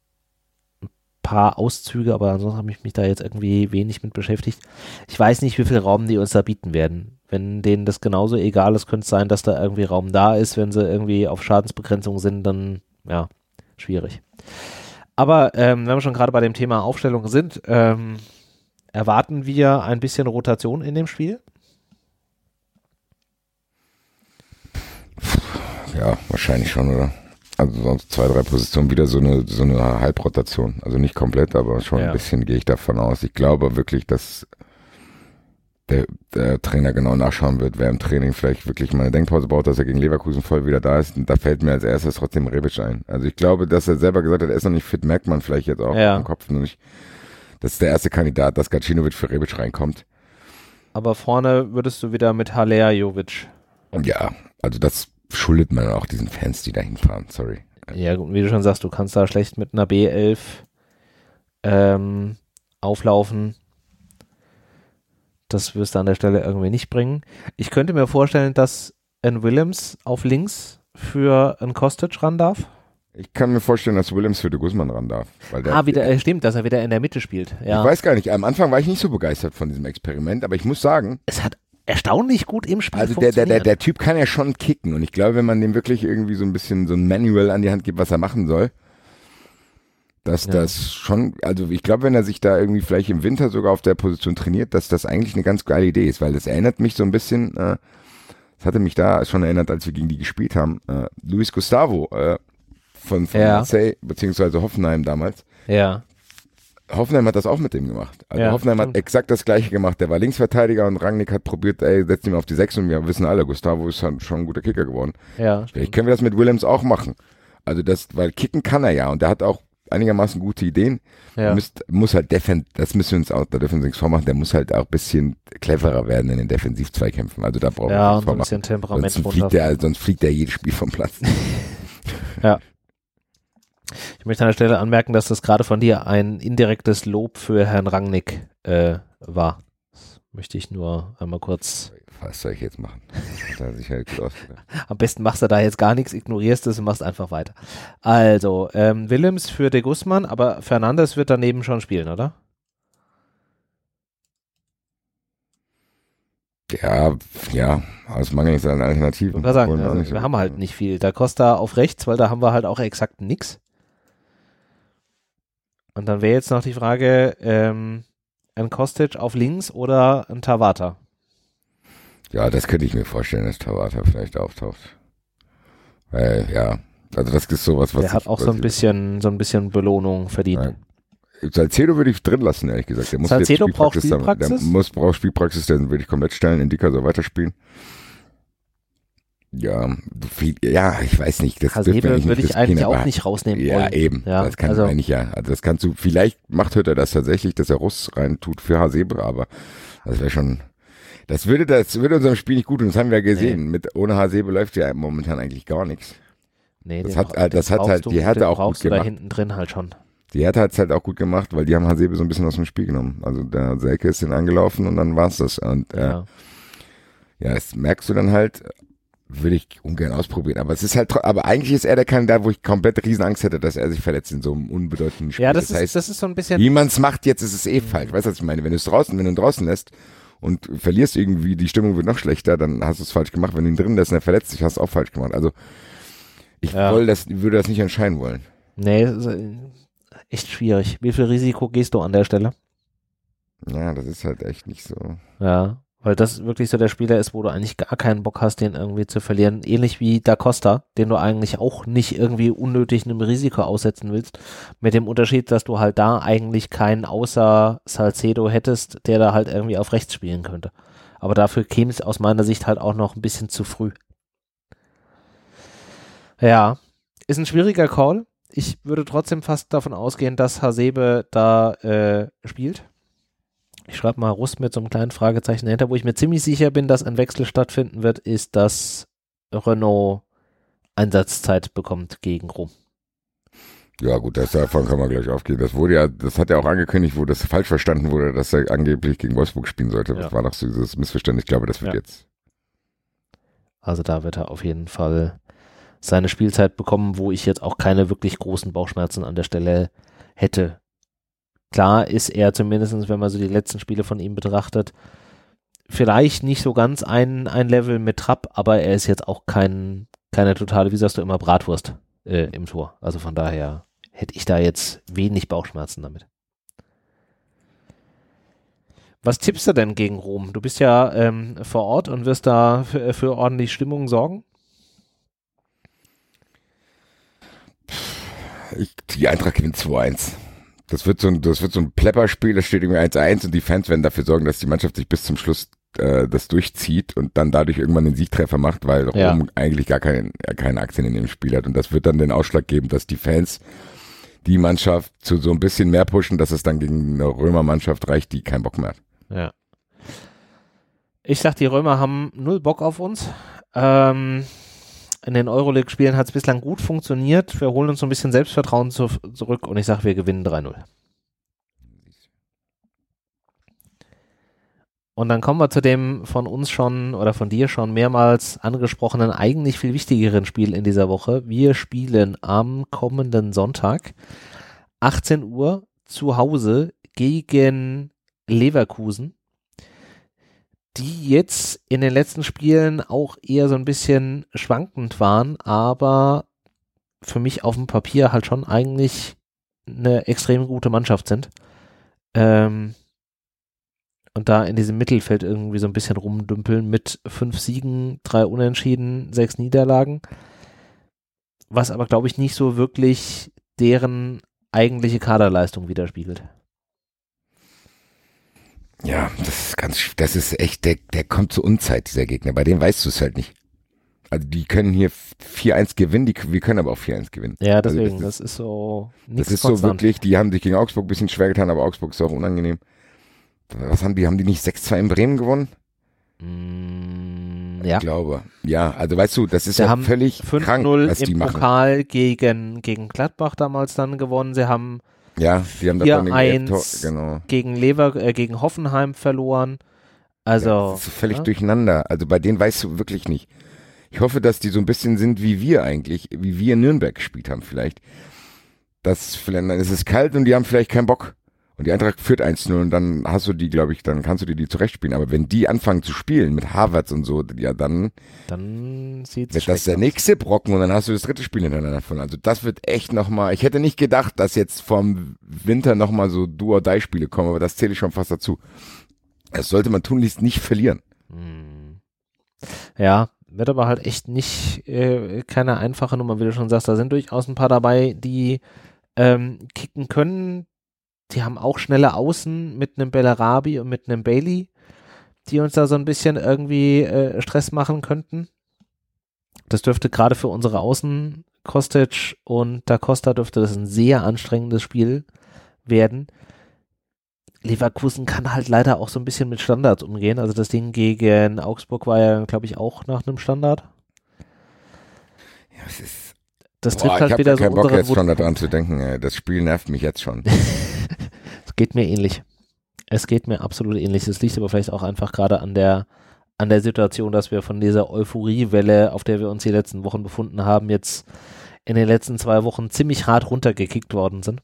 paar Auszüge, aber ansonsten habe ich mich da jetzt irgendwie wenig mit beschäftigt. Ich weiß nicht, wie viel Raum die uns da bieten werden. Wenn denen das genauso egal ist, könnte es sein, dass da irgendwie Raum da ist. Wenn sie irgendwie auf Schadensbegrenzung sind, dann, ja, schwierig. Aber ähm, wenn wir schon gerade bei dem Thema Aufstellung sind, ähm, erwarten wir ein bisschen Rotation in dem Spiel? Ja, wahrscheinlich schon, oder? Also sonst zwei, drei Positionen wieder so eine so eine Halbrotation. Also nicht komplett, aber schon Ja. ein bisschen gehe ich davon aus. Ich glaube wirklich, dass der, der Trainer genau nachschauen wird, wer im Training vielleicht wirklich mal eine Denkpause braucht, dass er gegen Leverkusen voll wieder da ist. Und da fällt mir als erstes trotzdem Rebic ein. Also ich glaube, dass er selber gesagt hat, er ist noch nicht fit, merkt man vielleicht jetzt auch Ja. im Kopf nur nicht. Das ist der erste Kandidat, dass Gacinovic für Rebic reinkommt. Aber vorne würdest du wieder mit Haller Jovic. Ja, also das schuldet man auch diesen Fans, die da hinfahren, sorry. Ja, gut, wie du schon sagst, du kannst da schlecht mit einer B elf ähm, auflaufen. Das wirst du an der Stelle irgendwie nicht bringen. Ich könnte mir vorstellen, dass ein Willems auf links für ein Kostic ran darf. Ich kann mir vorstellen, dass Willems für de Guzman ran darf. Weil der, Ah, wieder, äh, stimmt, dass er wieder in der Mitte spielt. Ja. Ich weiß gar nicht, am Anfang war ich nicht so begeistert von diesem Experiment, aber ich muss sagen, Es hat erstaunlich gut im Spiel also der, der, funktioniert. der, der Typ kann ja schon kicken und ich glaube, wenn man dem wirklich irgendwie so ein bisschen so ein Manual an die Hand gibt, was er machen soll, dass Ja. das schon, also ich glaube, wenn er sich da irgendwie vielleicht im Winter sogar auf der Position trainiert, dass das eigentlich eine ganz geile Idee ist, weil das erinnert mich so ein bisschen, äh, das hatte mich da schon erinnert, als wir gegen die gespielt haben, äh, Luis Gustavo äh, von, von Ja. Marseille, beziehungsweise Hoffenheim damals. Ja, Hoffenheim hat das auch mit dem gemacht. Also Ja, Hoffenheim stimmt. hat exakt das gleiche gemacht. Der war Linksverteidiger und Rangnick hat probiert, ey, setzt ihn auf die sechs und wir wissen alle, Gustavo ist halt schon ein guter Kicker geworden. ja. Vielleicht können wir das mit Willems auch machen. Also das, weil kicken kann er ja und der hat auch einigermaßen gute Ideen. ja. Müsst, muss halt defend, das müssen wir uns auch, da dürfen wir uns nichts vormachen, der muss halt auch ein bisschen cleverer werden in den Defensiv-Zweikämpfen. Also da brauchen wir Ja, nichts und so ein vormachen. bisschen Temperament Sonst runter. fliegt, der, sonst fliegt der jedes Spiel vom Platz. Ich möchte an der Stelle anmerken, dass das gerade von dir ein indirektes Lob für Herrn Rangnick äh, war. Das möchte ich nur einmal kurz. Was soll ich jetzt machen? Hat er sich halt gut ausgedacht. Am besten machst du da jetzt gar nichts, ignorierst es und machst einfach weiter. Also, ähm, Willems für de Guzman, aber Fernandes wird daneben schon spielen, oder? Ja, ja, aus mangels an Alternativen. Ich würde sagen, Wollen wir auch also, nicht so wir gut haben halt machen. nicht viel. Da Costa auf rechts, weil da haben wir halt auch exakt nix. Und dann wäre jetzt noch die Frage, ähm, ein Kostic auf links oder ein Tabata? Ja, das könnte ich mir vorstellen, dass Tabata vielleicht auftaucht. Weil, ja, also das ist sowas, was Der hat ich, auch was so ein ich- bisschen, so ein bisschen Belohnung verdient. Ja. Salcedo würde ich drin lassen, ehrlich gesagt. Der muss jetzt Salcedo braucht Spielpraxis haben. Spielpraxis? Der muss, braucht Spielpraxis, den würde ich komplett stellen. Indika soll weiterspielen. Ja, viel, ja, ich weiß nicht. Das dürfen wir Hasebe nicht würde ich riskieren, eigentlich auch aber- nicht rausnehmen Ja, wollen. eben. Ja, das kann also- also, eigentlich ja. Also das kannst du, vielleicht macht Hütter das tatsächlich, dass er Russ rein tut für Hasebe, aber das wäre schon, das würde, das würde unserem Spiel nicht gut tun. Das haben wir ja gesehen. Mit, ohne Hasebe läuft ja momentan eigentlich gar nichts. Nee, Das den hat- bra- das den hat brauchst halt du- die Härte den auch gut brauchst du da gemacht. hinten drin halt schon. Die Hertha hat es halt auch gut gemacht, weil die haben Hasebe so ein bisschen aus dem Spiel genommen. Also der Selke ist den angelaufen und dann war's das. Und äh, ja, Ja. das merkst du dann halt, würde ich ungern ausprobieren. Aber es ist halt, tro- aber eigentlich ist er der Kandidat, wo ich komplett Riesenangst hätte, dass er sich verletzt in so einem unbedeutenden Spiel. Ja, das, das ist, heißt, das ist so ein bisschen. wie man es macht jetzt, ist es eh falsch. Weißt du, was ich meine? Wenn du es draußen, wenn du ihn draußen lässt und verlierst irgendwie, die Stimmung wird noch schlechter, dann hast du es falsch gemacht. Wenn du ihn drin lässt und er verletzt sich, hast du es auch falsch gemacht. Also ich Ja. woll das, würde das nicht entscheiden wollen. Nee, das ist, äh, echt schwierig. Wie viel Risiko gehst du an der Stelle? Ja, das ist halt echt nicht so. Ja, weil das wirklich so der Spieler ist, wo du eigentlich gar keinen Bock hast, den irgendwie zu verlieren. Ähnlich wie Da Costa, den du eigentlich auch nicht irgendwie unnötig einem Risiko aussetzen willst. Mit dem Unterschied, dass du halt da eigentlich keinen außer Salcedo hättest, der da halt irgendwie auf rechts spielen könnte. Aber dafür käme es aus meiner Sicht halt auch noch ein bisschen zu früh. Ja, ist ein schwieriger Call. Ich würde trotzdem fast davon ausgehen, dass Hasebe da äh, spielt. Ich schreibe mal Russ mit so einem kleinen Fragezeichen dahinter. Wo ich mir ziemlich sicher bin, dass ein Wechsel stattfinden wird, ist, dass Renault Einsatzzeit bekommt gegen Rom. Ja gut, das, davon kann man gleich aufgehen. Das wurde ja, das hat ja auch angekündigt, wo das falsch verstanden wurde, dass er angeblich gegen Wolfsburg spielen sollte. Das Ja. war doch so dieses Missverständnis. Ich glaube, das wird Ja. jetzt. Also da wird er auf jeden Fall seine Spielzeit bekommen, wo ich jetzt auch keine wirklich großen Bauchschmerzen an der Stelle hätte. Klar ist er zumindest, wenn man so die letzten Spiele von ihm betrachtet, vielleicht nicht so ganz ein, ein Level mit Trapp, aber er ist jetzt auch kein, keine totale, wie sagst du immer, Bratwurst äh, im Tor. Also von daher hätte ich da jetzt wenig Bauchschmerzen damit. Was tippst du denn gegen Rom? Du bist ja ähm, vor Ort und wirst da für, für ordentlich Stimmung sorgen. Ich, die Eintracht gewinnt zwei eins. Das wird so ein, das wird so ein Plepperspiel, das steht irgendwie eins eins und die Fans werden dafür sorgen, dass die Mannschaft sich bis zum Schluss äh, das durchzieht und dann dadurch irgendwann den Siegtreffer macht, weil Ja. Rom eigentlich gar keine, keine Aktien in dem Spiel hat. Und das wird dann den Ausschlag geben, dass die Fans die Mannschaft zu so ein bisschen mehr pushen, dass es dann gegen eine Römermannschaft reicht, die keinen Bock mehr hat. Ja. Ich sag, die Römer haben null Bock auf uns. Ähm, in den Euroleague-Spielen hat es bislang gut funktioniert. Wir holen uns so ein bisschen Selbstvertrauen zu, zurück und ich sag, wir gewinnen drei null. Und dann kommen wir zu dem von uns schon oder von dir schon mehrmals angesprochenen, eigentlich viel wichtigeren Spiel in dieser Woche. Wir spielen am kommenden Sonntag achtzehn Uhr zu Hause gegen Leverkusen, die jetzt in den letzten Spielen auch eher so ein bisschen schwankend waren, aber für mich auf dem Papier halt schon eigentlich eine extrem gute Mannschaft sind. Ähm, und da in diesem Mittelfeld irgendwie so ein bisschen rumdümpeln mit fünf Siegen, drei Unentschieden, sechs Niederlagen, was aber, glaube ich, nicht so wirklich deren eigentliche Kaderleistung widerspiegelt. Ja, das ist ganz, das ist echt, der, der kommt zur Unzeit, dieser Gegner. Bei dem weißt du es halt nicht. Also die können hier vier eins gewinnen, die, wir können aber auch vier eins gewinnen. Ja, deswegen, also das, das ist so ist, das ist so wirklich, die haben sich gegen Augsburg ein bisschen schwer getan, aber Augsburg ist auch unangenehm. Was haben die, haben die nicht sechs zwei in Bremen gewonnen? Mm, ja. Ich glaube. Ja, also weißt du, das ist Sie ja haben völlig krank, was die im machen. Pokal gegen, gegen Gladbach damals dann gewonnen. Sie haben Ja, die haben das vier dann eins genau. gegen Lever, äh, gegen Hoffenheim verloren. Also Ja, das ist völlig ja? durcheinander. Also bei denen weißt du wirklich nicht. Ich hoffe, dass die so ein bisschen sind wie wir eigentlich, wie wir in Nürnberg gespielt haben vielleicht. Das vielleicht, dann ist es kalt und die haben vielleicht keinen Bock. Und die Eintracht führt eins null und dann hast du die, glaube ich, dann kannst du dir die zurechtspielen. Aber wenn die anfangen zu spielen mit Havertz und so, ja dann, dann sieht's wird das der aus. nächste Brocken und dann hast du das dritte Spiel hintereinander von. Also das wird echt nochmal, ich hätte nicht gedacht, dass jetzt vom Winter nochmal so Do-or-Die-Spiele kommen, aber das zähle ich schon fast dazu. Das sollte man tunlichst nicht verlieren. Hm. Ja, wird aber halt echt nicht äh, keine einfache Nummer, wie du schon sagst. Da sind durchaus ein paar dabei, die ähm, kicken können. Die haben auch schnelle Außen mit einem Bellarabi und mit einem Bailey, die uns da so ein bisschen irgendwie äh, Stress machen könnten. Das dürfte gerade für unsere Außen, Kostic und Da Costa, dürfte das ein sehr anstrengendes Spiel werden. Leverkusen kann halt leider auch so ein bisschen mit Standards umgehen. Also das Ding gegen Augsburg war ja, glaube ich, auch nach einem Standard. Ja, es ist, Das boah, trifft ich halt habe wieder so keinen Bock unsere jetzt schon daran Wundenpunkte. zu denken. Ey. Das Spiel nervt mich jetzt schon. Es geht mir ähnlich. Es geht mir absolut ähnlich. Es liegt aber vielleicht auch einfach gerade an der an der Situation, dass wir von dieser Euphoriewelle, auf der wir uns die letzten Wochen befunden haben, jetzt in den letzten zwei Wochen ziemlich hart runtergekickt worden sind.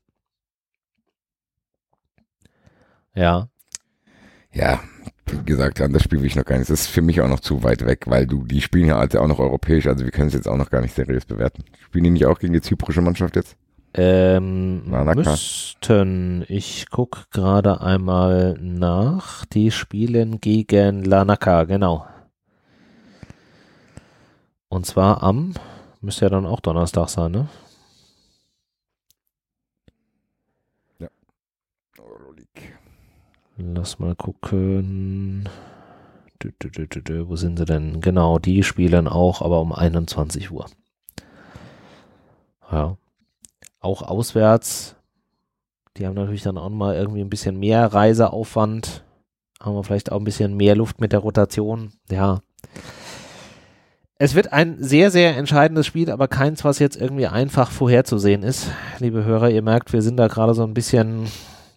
Ja. Ja, wie gesagt, an das Spiel will ich noch gar nicht. Das ist für mich auch noch zu weit weg, weil du, die spielen ja also auch noch europäisch, also wir können es jetzt auch noch gar nicht seriös bewerten. Spielen die nicht auch gegen die zyprische Mannschaft jetzt? Ähm, Larnaca. müssten, ich guck gerade einmal nach, die spielen gegen Larnaca, genau. Und zwar am, müsste ja dann auch Donnerstag sein, ne? Euroleague. Lass mal gucken. Dü, dü, dü, dü, dü. Wo sind sie denn? Genau, die spielen auch, aber um einundzwanzig Uhr. Ja. Auch auswärts. Die haben natürlich dann auch mal irgendwie ein bisschen mehr Reiseaufwand. Haben wir vielleicht auch ein bisschen mehr Luft mit der Rotation. Ja. Es wird ein sehr, sehr entscheidendes Spiel, aber keins, was jetzt irgendwie einfach vorherzusehen ist. Liebe Hörer, ihr merkt, wir sind da gerade so ein bisschen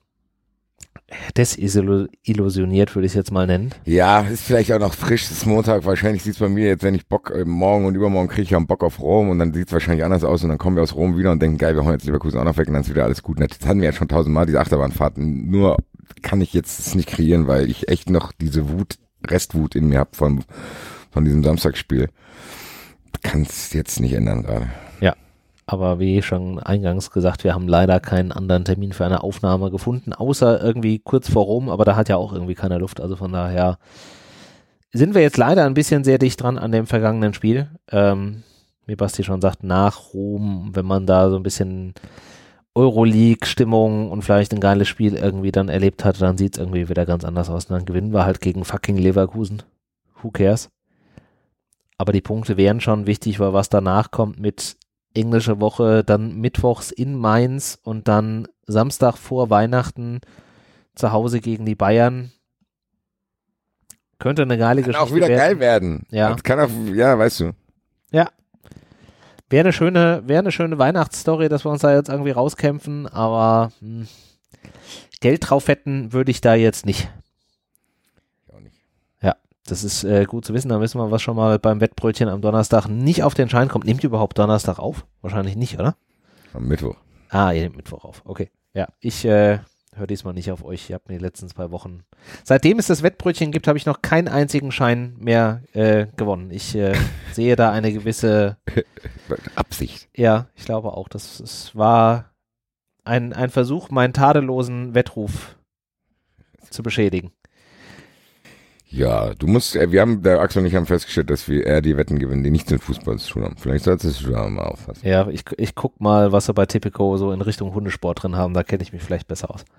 desillusioniert, würde ich es jetzt mal nennen. Ja, ist vielleicht auch noch frisch, es ist Montag, wahrscheinlich sieht es bei mir jetzt, wenn ich Bock, äh, morgen und übermorgen kriege ich ja Bock auf Rom und dann sieht es wahrscheinlich anders aus und dann kommen wir aus Rom wieder und denken, geil, wir hauen jetzt Leverkusen auch noch weg und dann ist wieder alles gut. Das hatten wir ja schon tausendmal, diese Achterbahnfahrten, nur kann ich jetzt das nicht kreieren, weil ich echt noch diese Wut, Restwut in mir habe von, von diesem Samstagsspiel. Kann es jetzt nicht ändern gerade. Ja, Aber wie schon eingangs gesagt, wir haben leider keinen anderen Termin für eine Aufnahme gefunden, außer irgendwie kurz vor Rom, aber da hat ja auch irgendwie keiner Luft. Also von daher sind wir jetzt leider ein bisschen sehr dicht dran an dem vergangenen Spiel. Ähm, wie Basti schon sagt, nach Rom, wenn man da so ein bisschen Euroleague-Stimmung und vielleicht ein geiles Spiel irgendwie dann erlebt hat, dann sieht es irgendwie wieder ganz anders aus. Und dann gewinnen wir halt gegen fucking Leverkusen. Who cares? Aber die Punkte wären schon wichtig, weil was danach kommt mit englische Woche, dann mittwochs in Mainz und dann Samstag vor Weihnachten zu Hause gegen die Bayern. Könnte eine geile kann Geschichte auch wieder werden. geil werden. Ja. Das kann auch, ja, weißt du. Ja. Wäre eine schöne, wäre eine schöne Weihnachtsstory, dass wir uns da jetzt irgendwie rauskämpfen, aber hm, Geld drauf wetten würde ich da jetzt nicht. Ich auch nicht. Ja, das ist äh, gut zu wissen. Da wissen wir, was schon mal beim Wettbrötchen am Donnerstag nicht auf den Schein kommt. Nehmt ihr überhaupt Donnerstag auf? Wahrscheinlich nicht, oder? Am Mittwoch. Ah, ihr nehmt Mittwoch auf. Okay. Ja, ich äh, höre diesmal nicht auf euch. Ihr habt mir die letzten zwei Wochen. Seitdem es das Wettbrötchen gibt, habe ich noch keinen einzigen Schein mehr äh, gewonnen. Ich äh, sehe da eine gewisse Absicht. Ja, ich glaube auch. Das, das war ein, ein Versuch, meinen tadellosen Wettruf zu beschädigen. Ja, du musst, äh, wir haben, der Axel und ich haben festgestellt, dass wir eher die Wetten gewinnen, die nichts mit Fußball zu tun haben. Vielleicht solltest du da mal aufpassen. Ja, ich, ich guck mal, was wir bei Tipico so in Richtung Hundesport drin haben. Da kenne ich mich vielleicht besser aus.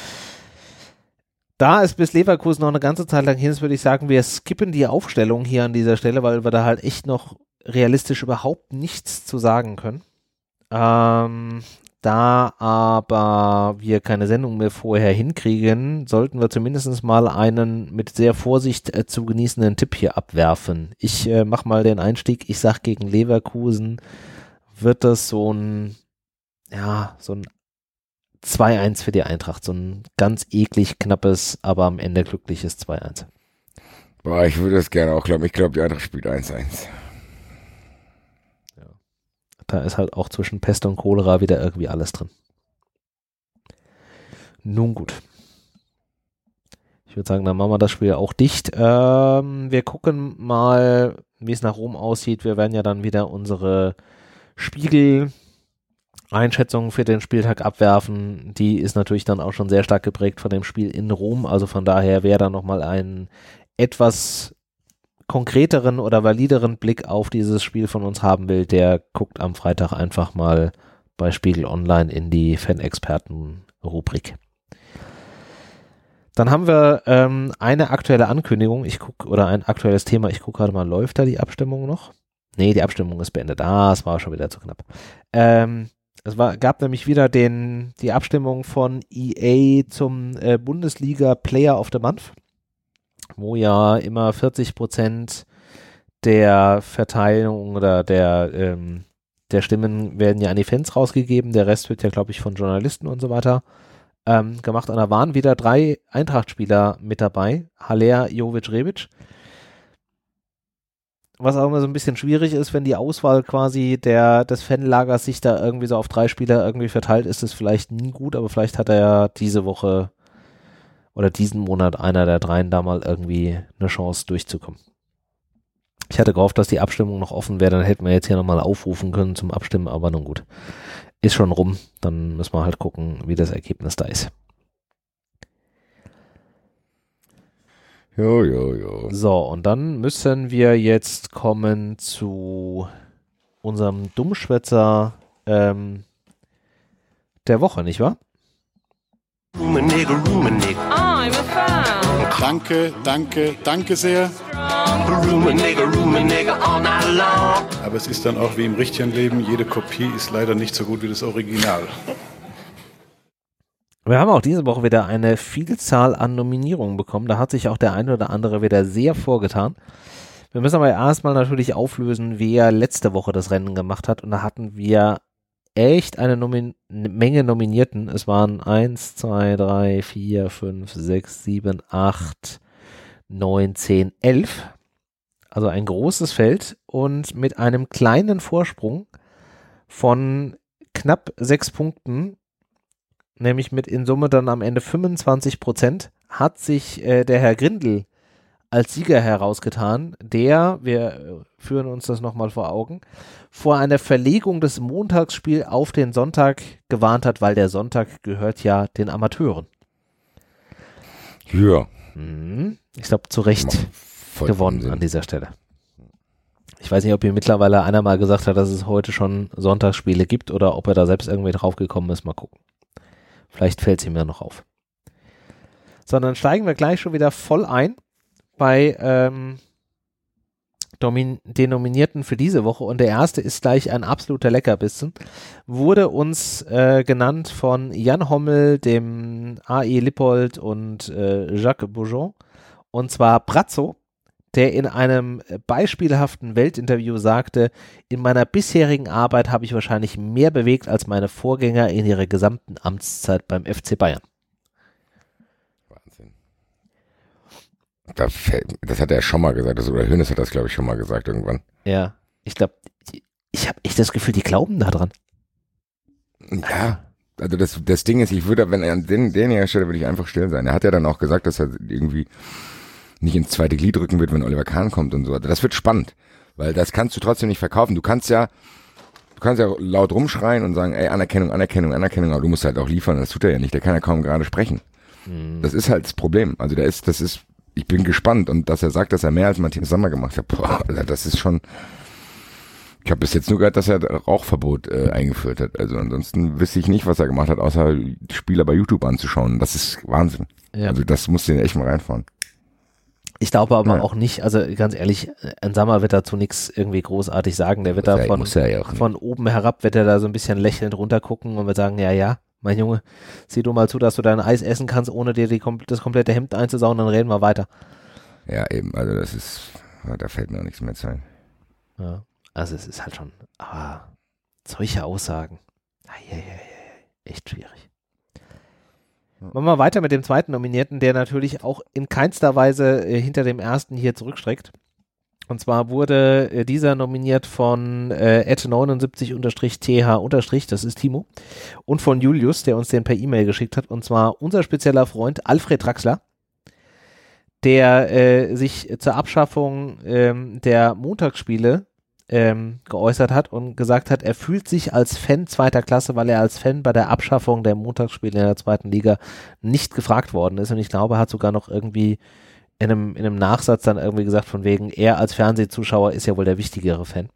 Da es bis Leverkusen noch eine ganze Zeit lang hin ist, würde ich sagen, wir skippen die Aufstellung hier an dieser Stelle, weil wir da halt echt noch realistisch überhaupt nichts zu sagen können. Ähm, da aber wir keine Sendung mehr vorher hinkriegen, sollten wir zumindest mal einen mit sehr Vorsicht äh, zu genießenden Tipp hier abwerfen. Ich äh, mache mal den Einstieg. Ich sag, gegen Leverkusen wird das so ein, ja, so ein zwei eins für die Eintracht. So ein ganz eklig knappes, aber am Ende glückliches zwei eins. Boah, ich würde das gerne auch glauben. Ich glaube, die Eintracht spielt eins eins. Da ist halt auch zwischen Pest und Cholera wieder irgendwie alles drin. Nun gut. Ich würde sagen, dann machen wir das Spiel auch dicht. Ähm, wir gucken mal, wie es nach Rom aussieht. Wir werden ja dann wieder unsere Spiegel-Einschätzungen für den Spieltag abwerfen. Die ist natürlich dann auch schon sehr stark geprägt von dem Spiel in Rom. Also von daher, wer da nochmal einen etwas konkreteren oder valideren Blick auf dieses Spiel von uns haben will, der guckt am Freitag einfach mal bei Spiegel Online in die Fan-Experten-Rubrik. Dann haben wir ähm, eine aktuelle Ankündigung, ich guck, oder ein aktuelles Thema, ich gucke gerade mal, läuft da die Abstimmung noch? Nee, die Abstimmung ist beendet. Ah, es war schon wieder zu knapp. Ähm, es war, gab nämlich wieder den, die Abstimmung von E A zum äh, Bundesliga Player of the Month, wo ja immer vierzig Prozent der Verteilung oder der, ähm, der Stimmen werden ja an die Fans rausgegeben, der Rest wird ja, glaube ich, von Journalisten und so weiter ähm, gemacht. Und da waren wieder drei Eintracht-Spieler mit dabei, Haller, Jovic, Rebic. Was auch immer so ein bisschen schwierig ist, wenn die Auswahl quasi der, des Fanlagers sich da irgendwie so auf drei Spieler irgendwie verteilt, ist es vielleicht nie gut, aber vielleicht hat er ja diese Woche oder diesen Monat einer der dreien da mal irgendwie eine Chance durchzukommen. Ich hatte gehofft, dass die Abstimmung noch offen wäre, dann hätten wir jetzt hier nochmal aufrufen können zum Abstimmen, aber nun gut. Ist schon rum, dann müssen wir halt gucken, wie das Ergebnis da ist. Jo, jo, jo. So, und dann müssen wir jetzt kommen zu unserem Dummschwätzer ähm, der Woche, nicht wahr? I'm a fan. Danke, danke, danke sehr. Aber es ist dann auch wie im richtigen Leben, jede Kopie ist leider nicht so gut wie das Original. Wir haben auch diese Woche wieder eine Vielzahl an Nominierungen bekommen. Da hat sich auch der eine oder andere wieder sehr vorgetan. Wir müssen aber erstmal natürlich auflösen, wer letzte Woche das Rennen gemacht hat. Und da hatten wir echt eine Nomin- Menge Nominierten. Es waren eins, zwei, drei, vier, fünf, sechs, sieben, acht, neun, zehn, elf. Also ein großes Feld und mit einem kleinen Vorsprung von knapp sechs Punkten, nämlich mit in Summe dann am Ende fünfundzwanzig Prozent, hat sich äh, der Herr Grindel als Sieger herausgetan, der, wir äh, führen uns das nochmal vor Augen, vor einer Verlegung des Montagsspiels auf den Sonntag gewarnt hat, weil der Sonntag gehört ja den Amateuren. Ja. Mhm. Ich glaube, zu Recht Voll gewonnen Sinn. an dieser Stelle. Ich weiß nicht, ob hier mittlerweile einer mal gesagt hat, dass es heute schon Sonntagsspiele gibt oder ob er da selbst irgendwie drauf gekommen ist. Mal gucken. Vielleicht fällt es ihm ja noch auf. Sondern steigen wir gleich schon wieder voll ein bei ähm, Domin- den Nominierten für diese Woche. Und der erste ist gleich ein absoluter Leckerbissen. Wurde uns äh, genannt von Jan Hommel, dem A E Lippold und äh, Jacques Bourgeon. Und zwar Brazzo, der in einem beispielhaften Weltinterview sagte, in meiner bisherigen Arbeit habe ich wahrscheinlich mehr bewegt als meine Vorgänger in ihrer gesamten Amtszeit beim F C Bayern. Wahnsinn. Da fällt, das hat er schon mal gesagt, das, oder Hönes hat das, glaube ich, schon mal gesagt irgendwann. Ja, ich glaube, ich habe echt das Gefühl, die glauben da dran. Ja, also das, das Ding ist, ich würde, wenn er an den, den Stelle würde ich einfach still sein. Er hat ja dann auch gesagt, dass er irgendwie nicht ins zweite Glied rücken wird, wenn Oliver Kahn kommt und so. Das wird spannend, weil das kannst du trotzdem nicht verkaufen. Du kannst ja, du kannst ja laut rumschreien und sagen, ey, Anerkennung, Anerkennung, Anerkennung, aber du musst halt auch liefern. Das tut er ja nicht. Der kann ja kaum gerade sprechen. Mhm. Das ist halt das Problem. Also der ist, das ist, ich bin gespannt und dass er sagt, dass er mehr als Matthias Sammer gemacht hat. Boah, Alter, das ist schon. Ich habe bis jetzt nur gehört, dass er Rauchverbot äh, eingeführt hat. Also ansonsten wüsste ich nicht, was er gemacht hat, außer Spieler bei YouTube anzuschauen. Das ist Wahnsinn. Ja. Also das musst du echt mal reinfahren. Ich glaube aber ja. auch nicht, also ganz ehrlich, ein Sammer wird dazu nichts irgendwie großartig sagen. Der wird muss da er, von, ja von oben herab, wird er da so ein bisschen lächelnd runtergucken und wird sagen, ja, ja, mein Junge, sieh du mal zu, dass du dein Eis essen kannst, ohne dir die, das komplette Hemd einzusauen, dann reden wir weiter. Ja, eben, also das ist, da fällt mir auch nichts mehr zu ein. Ja, also es ist halt schon, aber solche Aussagen, echt schwierig. Machen wir weiter mit dem zweiten Nominierten, der natürlich auch in keinster Weise äh, hinter dem ersten hier zurückstreckt. Und zwar wurde äh, dieser nominiert von äh, at neunundsiebzig T H unterstrich, das ist Timo, und von Julius, der uns den per E-Mail geschickt hat. Und zwar unser spezieller Freund Alfred Draxler, der äh, sich zur Abschaffung ähm, der Montagsspiele Ähm, geäußert hat und gesagt hat, er fühlt sich als Fan zweiter Klasse, weil er als Fan bei der Abschaffung der Montagsspiele in der zweiten Liga nicht gefragt worden ist. Und ich glaube, er hat sogar noch irgendwie in einem, in einem Nachsatz dann irgendwie gesagt, von wegen, er als Fernsehzuschauer ist ja wohl der wichtigere Fan.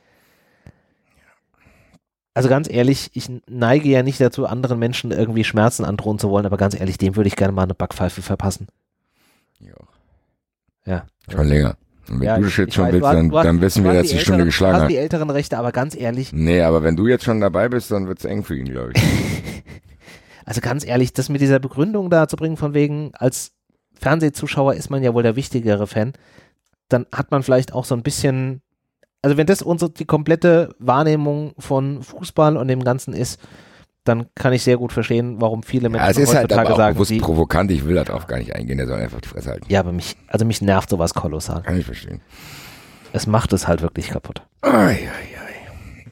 Also ganz ehrlich, ich neige ja nicht dazu, anderen Menschen irgendwie Schmerzen androhen zu wollen, aber ganz ehrlich, dem würde ich gerne mal eine Backpfeife verpassen. Ja. Ja. Schon länger. Und wenn ja, du das jetzt schon weiß, willst, hast, dann, hast, dann wissen wir, dass die, die Stunde älteren, geschlagen hat. Du hast hat. die älteren Rechte, aber ganz ehrlich. Nee, aber wenn du jetzt schon dabei bist, dann wird es eng für ihn, glaube ich. Also ganz ehrlich, das mit dieser Begründung da zu bringen, von wegen, als Fernsehzuschauer ist man ja wohl der wichtigere Fan, dann hat man vielleicht auch so ein bisschen, also wenn das unsere, die komplette Wahrnehmung von Fußball und dem Ganzen ist, dann kann ich sehr gut verstehen, warum viele Menschen ja, es ist heutzutage halt aber auch sagen, bewusst die, provokant, ich will da drauf gar nicht eingehen, der soll einfach die Fresse halten. ja, aber mich, also mich nervt sowas kolossal. Kann ich verstehen. Es macht es halt wirklich kaputt. Ai, ai, ai.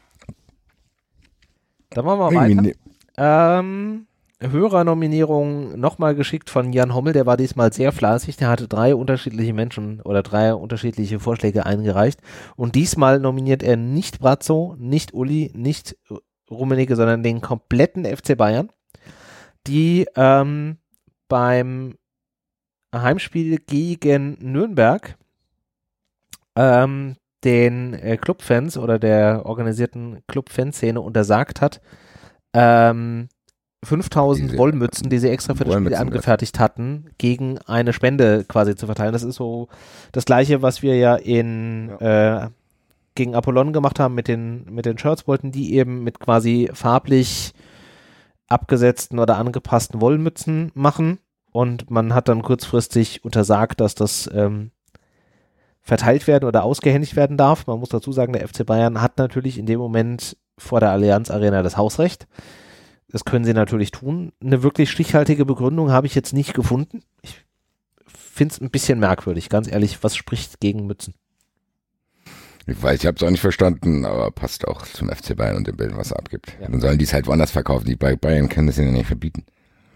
Dann machen wir weiter. Ähm, Hörernominierung nochmal geschickt von Jan Hommel, der war diesmal sehr fleißig, der hatte drei unterschiedliche Menschen oder drei unterschiedliche Vorschläge eingereicht und diesmal nominiert er nicht Brazzo, nicht Uli, nicht Rummenigge, sondern den kompletten F C Bayern, die ähm, beim Heimspiel gegen Nürnberg ähm, den äh, Clubfans oder der organisierten Clubfanszene untersagt hat, ähm, fünftausend Diese Wollmützen, die sie extra für das Spiel Wollmützen, angefertigt hatten, gegen eine Spende quasi zu verteilen. Das ist so das Gleiche, was wir ja in ja. Äh, gegen Apollon gemacht haben mit den, mit den Shirts, wollten die eben mit quasi farblich abgesetzten oder angepassten Wollmützen machen und man hat dann kurzfristig untersagt, dass das ähm, verteilt werden oder ausgehändigt werden darf. Man muss dazu sagen, der F C Bayern hat natürlich in dem Moment vor der Allianz Arena das Hausrecht. Das können sie natürlich tun. Eine wirklich stichhaltige Begründung habe ich jetzt nicht gefunden. Ich finde es ein bisschen merkwürdig, ganz ehrlich. Was spricht gegen Mützen? Ich weiß, ich habe es auch nicht verstanden, aber passt auch zum F C Bayern und dem Bild, was er abgibt. Ja. Dann sollen die es halt woanders verkaufen. Die Bayern können das ja nicht verbieten.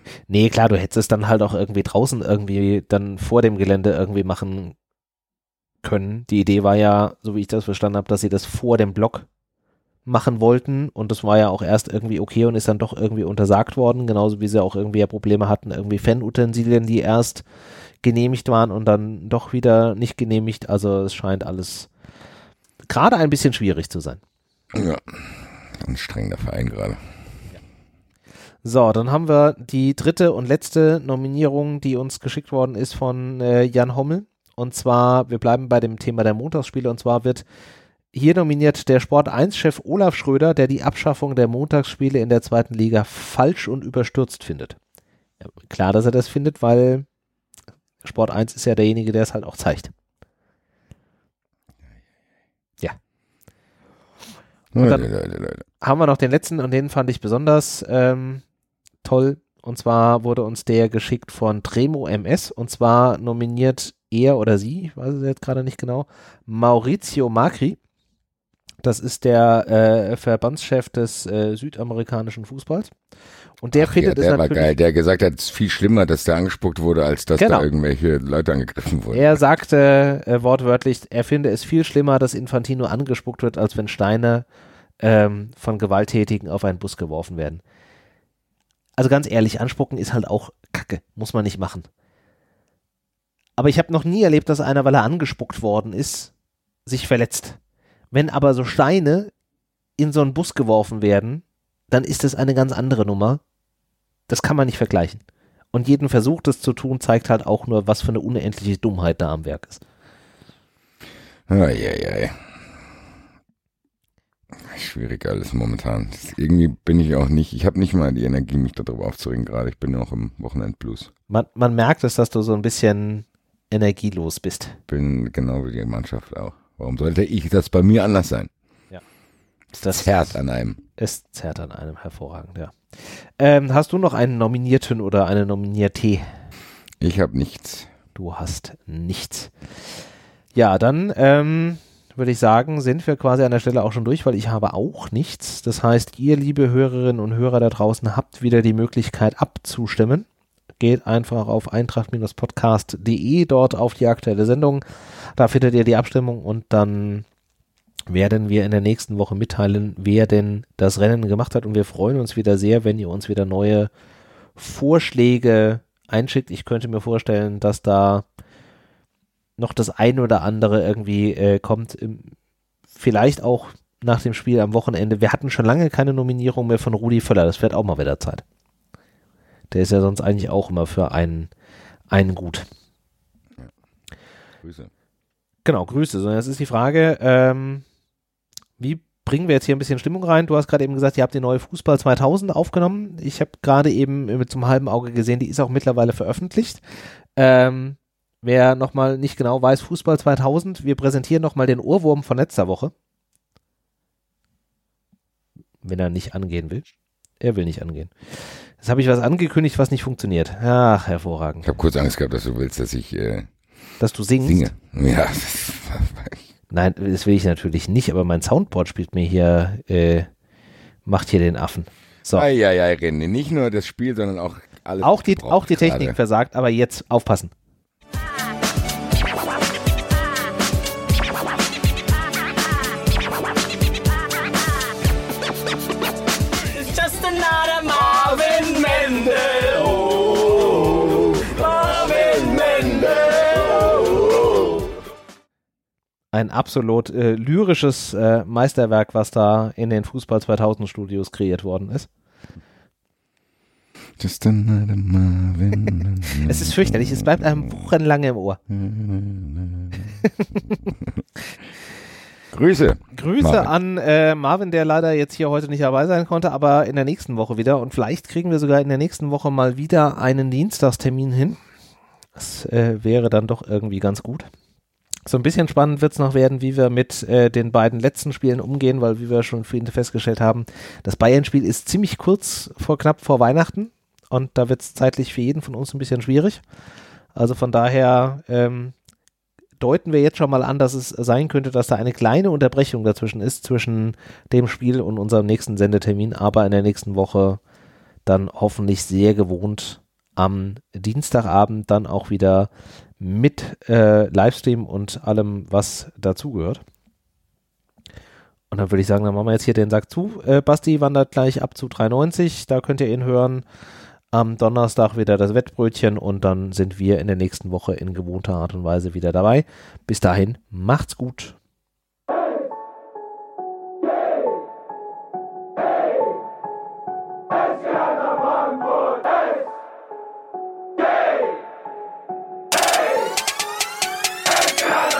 Nee, klar, du hättest es dann halt auch irgendwie draußen irgendwie dann vor dem Gelände irgendwie machen können. Die Idee war ja, so wie ich das verstanden habe, dass sie das vor dem Block machen wollten und das war ja auch erst irgendwie okay und ist dann doch irgendwie untersagt worden, genauso wie sie auch irgendwie ja Probleme hatten, irgendwie Fanutensilien, die erst genehmigt waren und dann doch wieder nicht genehmigt. Also es scheint alles gerade ein bisschen schwierig zu sein. Ja, anstrengender Verein gerade. So, dann haben wir die dritte und letzte Nominierung, die uns geschickt worden ist von äh, Jan Hommel. Und zwar, wir bleiben bei dem Thema der Montagsspiele. Und zwar wird hier nominiert der Sport eins Chef Olaf Schröder, der die Abschaffung der Montagsspiele in der zweiten Liga falsch und überstürzt findet. Ja, klar, dass er das findet, weil Sport eins ist ja derjenige, der es halt auch zeigt. Ja. Und dann haben wir noch den letzten und den fand ich besonders ähm, toll. Und zwar wurde uns der geschickt von Tremo M S und zwar nominiert er oder sie, ich weiß es jetzt gerade nicht genau, Maurizio Macri. Das ist der äh, Verbandschef des äh, südamerikanischen Fußballs. Und der Ach findet ja, es der natürlich... war geil, der gesagt hat, es ist viel schlimmer, dass der angespuckt wurde, als dass Genau. da irgendwelche Leute angegriffen wurden. Er sagte äh, wortwörtlich, er finde es viel schlimmer, dass Infantino angespuckt wird, als wenn Steine ähm, von Gewalttätigen auf einen Bus geworfen werden. Also ganz ehrlich, anspucken ist halt auch Kacke, muss man nicht machen. Aber ich habe noch nie erlebt, dass einer, weil er angespuckt worden ist, sich verletzt. Wenn aber so Steine in so einen Bus geworfen werden, dann ist das eine ganz andere Nummer. Das kann man nicht vergleichen. Und jeden Versuch, das zu tun, zeigt halt auch nur, was für eine unendliche Dummheit da am Werk ist. Eieiei. Schwierig alles momentan. Das, irgendwie bin ich auch nicht, ich habe nicht mal die Energie, mich darüber aufzuregen gerade. Ich bin noch im Wochenendblues. Man, man merkt es, dass du so ein bisschen energielos bist. Bin genau wie die Mannschaft auch. Warum sollte ich das bei mir anders sein? Ja. Das zerrt an einem. Es zerrt an einem, hervorragend, ja. Ähm, hast du noch einen Nominierten oder eine Nominierte? Ich habe nichts. Du hast nichts. Ja, dann ähm, würde ich sagen, sind wir quasi an der Stelle auch schon durch, weil ich habe auch nichts. Das heißt, ihr, liebe Hörerinnen und Hörer da draußen, habt wieder die Möglichkeit abzustimmen. Geht einfach auf eintracht Podcast punkt de, dort auf die aktuelle Sendung. Da findet ihr die Abstimmung und dann werden wir in der nächsten Woche mitteilen, wer denn das Rennen gemacht hat. Und wir freuen uns wieder sehr, wenn ihr uns wieder neue Vorschläge einschickt. Ich könnte mir vorstellen, dass da noch das eine oder andere irgendwie äh, kommt. Im, vielleicht auch nach dem Spiel am Wochenende. Wir hatten schon lange keine Nominierung mehr von Rudi Völler. Das wird auch mal wieder Zeit. Der ist ja sonst eigentlich auch immer für einen, einen gut. Ja. Grüße. Genau, Grüße. So, jetzt ist die Frage, ähm, wie bringen wir jetzt hier ein bisschen Stimmung rein? Du hast gerade eben gesagt, ihr habt die neue Fußball zweitausend aufgenommen. Ich habe gerade eben mit zum halben Auge gesehen, die ist auch mittlerweile veröffentlicht. Ähm, wer nochmal nicht genau weiß, Fußball zweitausend, wir präsentieren nochmal den Ohrwurm von letzter Woche. Wenn er nicht angehen will. Er will nicht angehen. Jetzt habe ich was angekündigt, was nicht funktioniert. Ach, hervorragend. Ich habe kurz Angst gehabt, dass du willst, dass ich äh, dass du singst. singe. Ja, das Nein, das will ich natürlich nicht, aber mein Soundboard spielt mir hier, äh, macht hier den Affen. So. Eieiei, René, nicht nur das Spiel, sondern auch alles. Auch die, auch die Technik gerade versagt, aber jetzt aufpassen. It's just another Marvin Mendel. Oh, Marvin Mendel. Ein absolut äh, lyrisches äh, Meisterwerk, was da in den Fußball zweitausend Studios kreiert worden ist. Just another Marvin. Es ist fürchterlich, es bleibt einem wochenlang im Ohr. Grüße. Grüße Marvin. an äh, Marvin, der leider jetzt hier heute nicht dabei sein konnte, aber in der nächsten Woche wieder. Und vielleicht kriegen wir sogar in der nächsten Woche mal wieder einen Dienstagstermin hin. Das äh, wäre dann doch irgendwie ganz gut. So ein bisschen spannend wird es noch werden, wie wir mit äh, den beiden letzten Spielen umgehen, weil wie wir schon vorhin festgestellt haben, das Bayern-Spiel ist ziemlich kurz vor, knapp vor Weihnachten und da wird es zeitlich für jeden von uns ein bisschen schwierig. Also von daher ähm, deuten wir jetzt schon mal an, dass es sein könnte, dass da eine kleine Unterbrechung dazwischen ist, zwischen dem Spiel und unserem nächsten Sendetermin, aber in der nächsten Woche dann hoffentlich sehr gewohnt am Dienstagabend dann auch wieder mit äh, Livestream und allem, was dazugehört. Und dann würde ich sagen, dann machen wir jetzt hier den Sack zu. Äh, Basti wandert gleich ab zu drei neunzig, da könnt ihr ihn hören. Am Donnerstag wieder das Wettbrötchen und dann sind wir in der nächsten Woche in gewohnter Art und Weise wieder dabei. Bis dahin, macht's gut. Hey!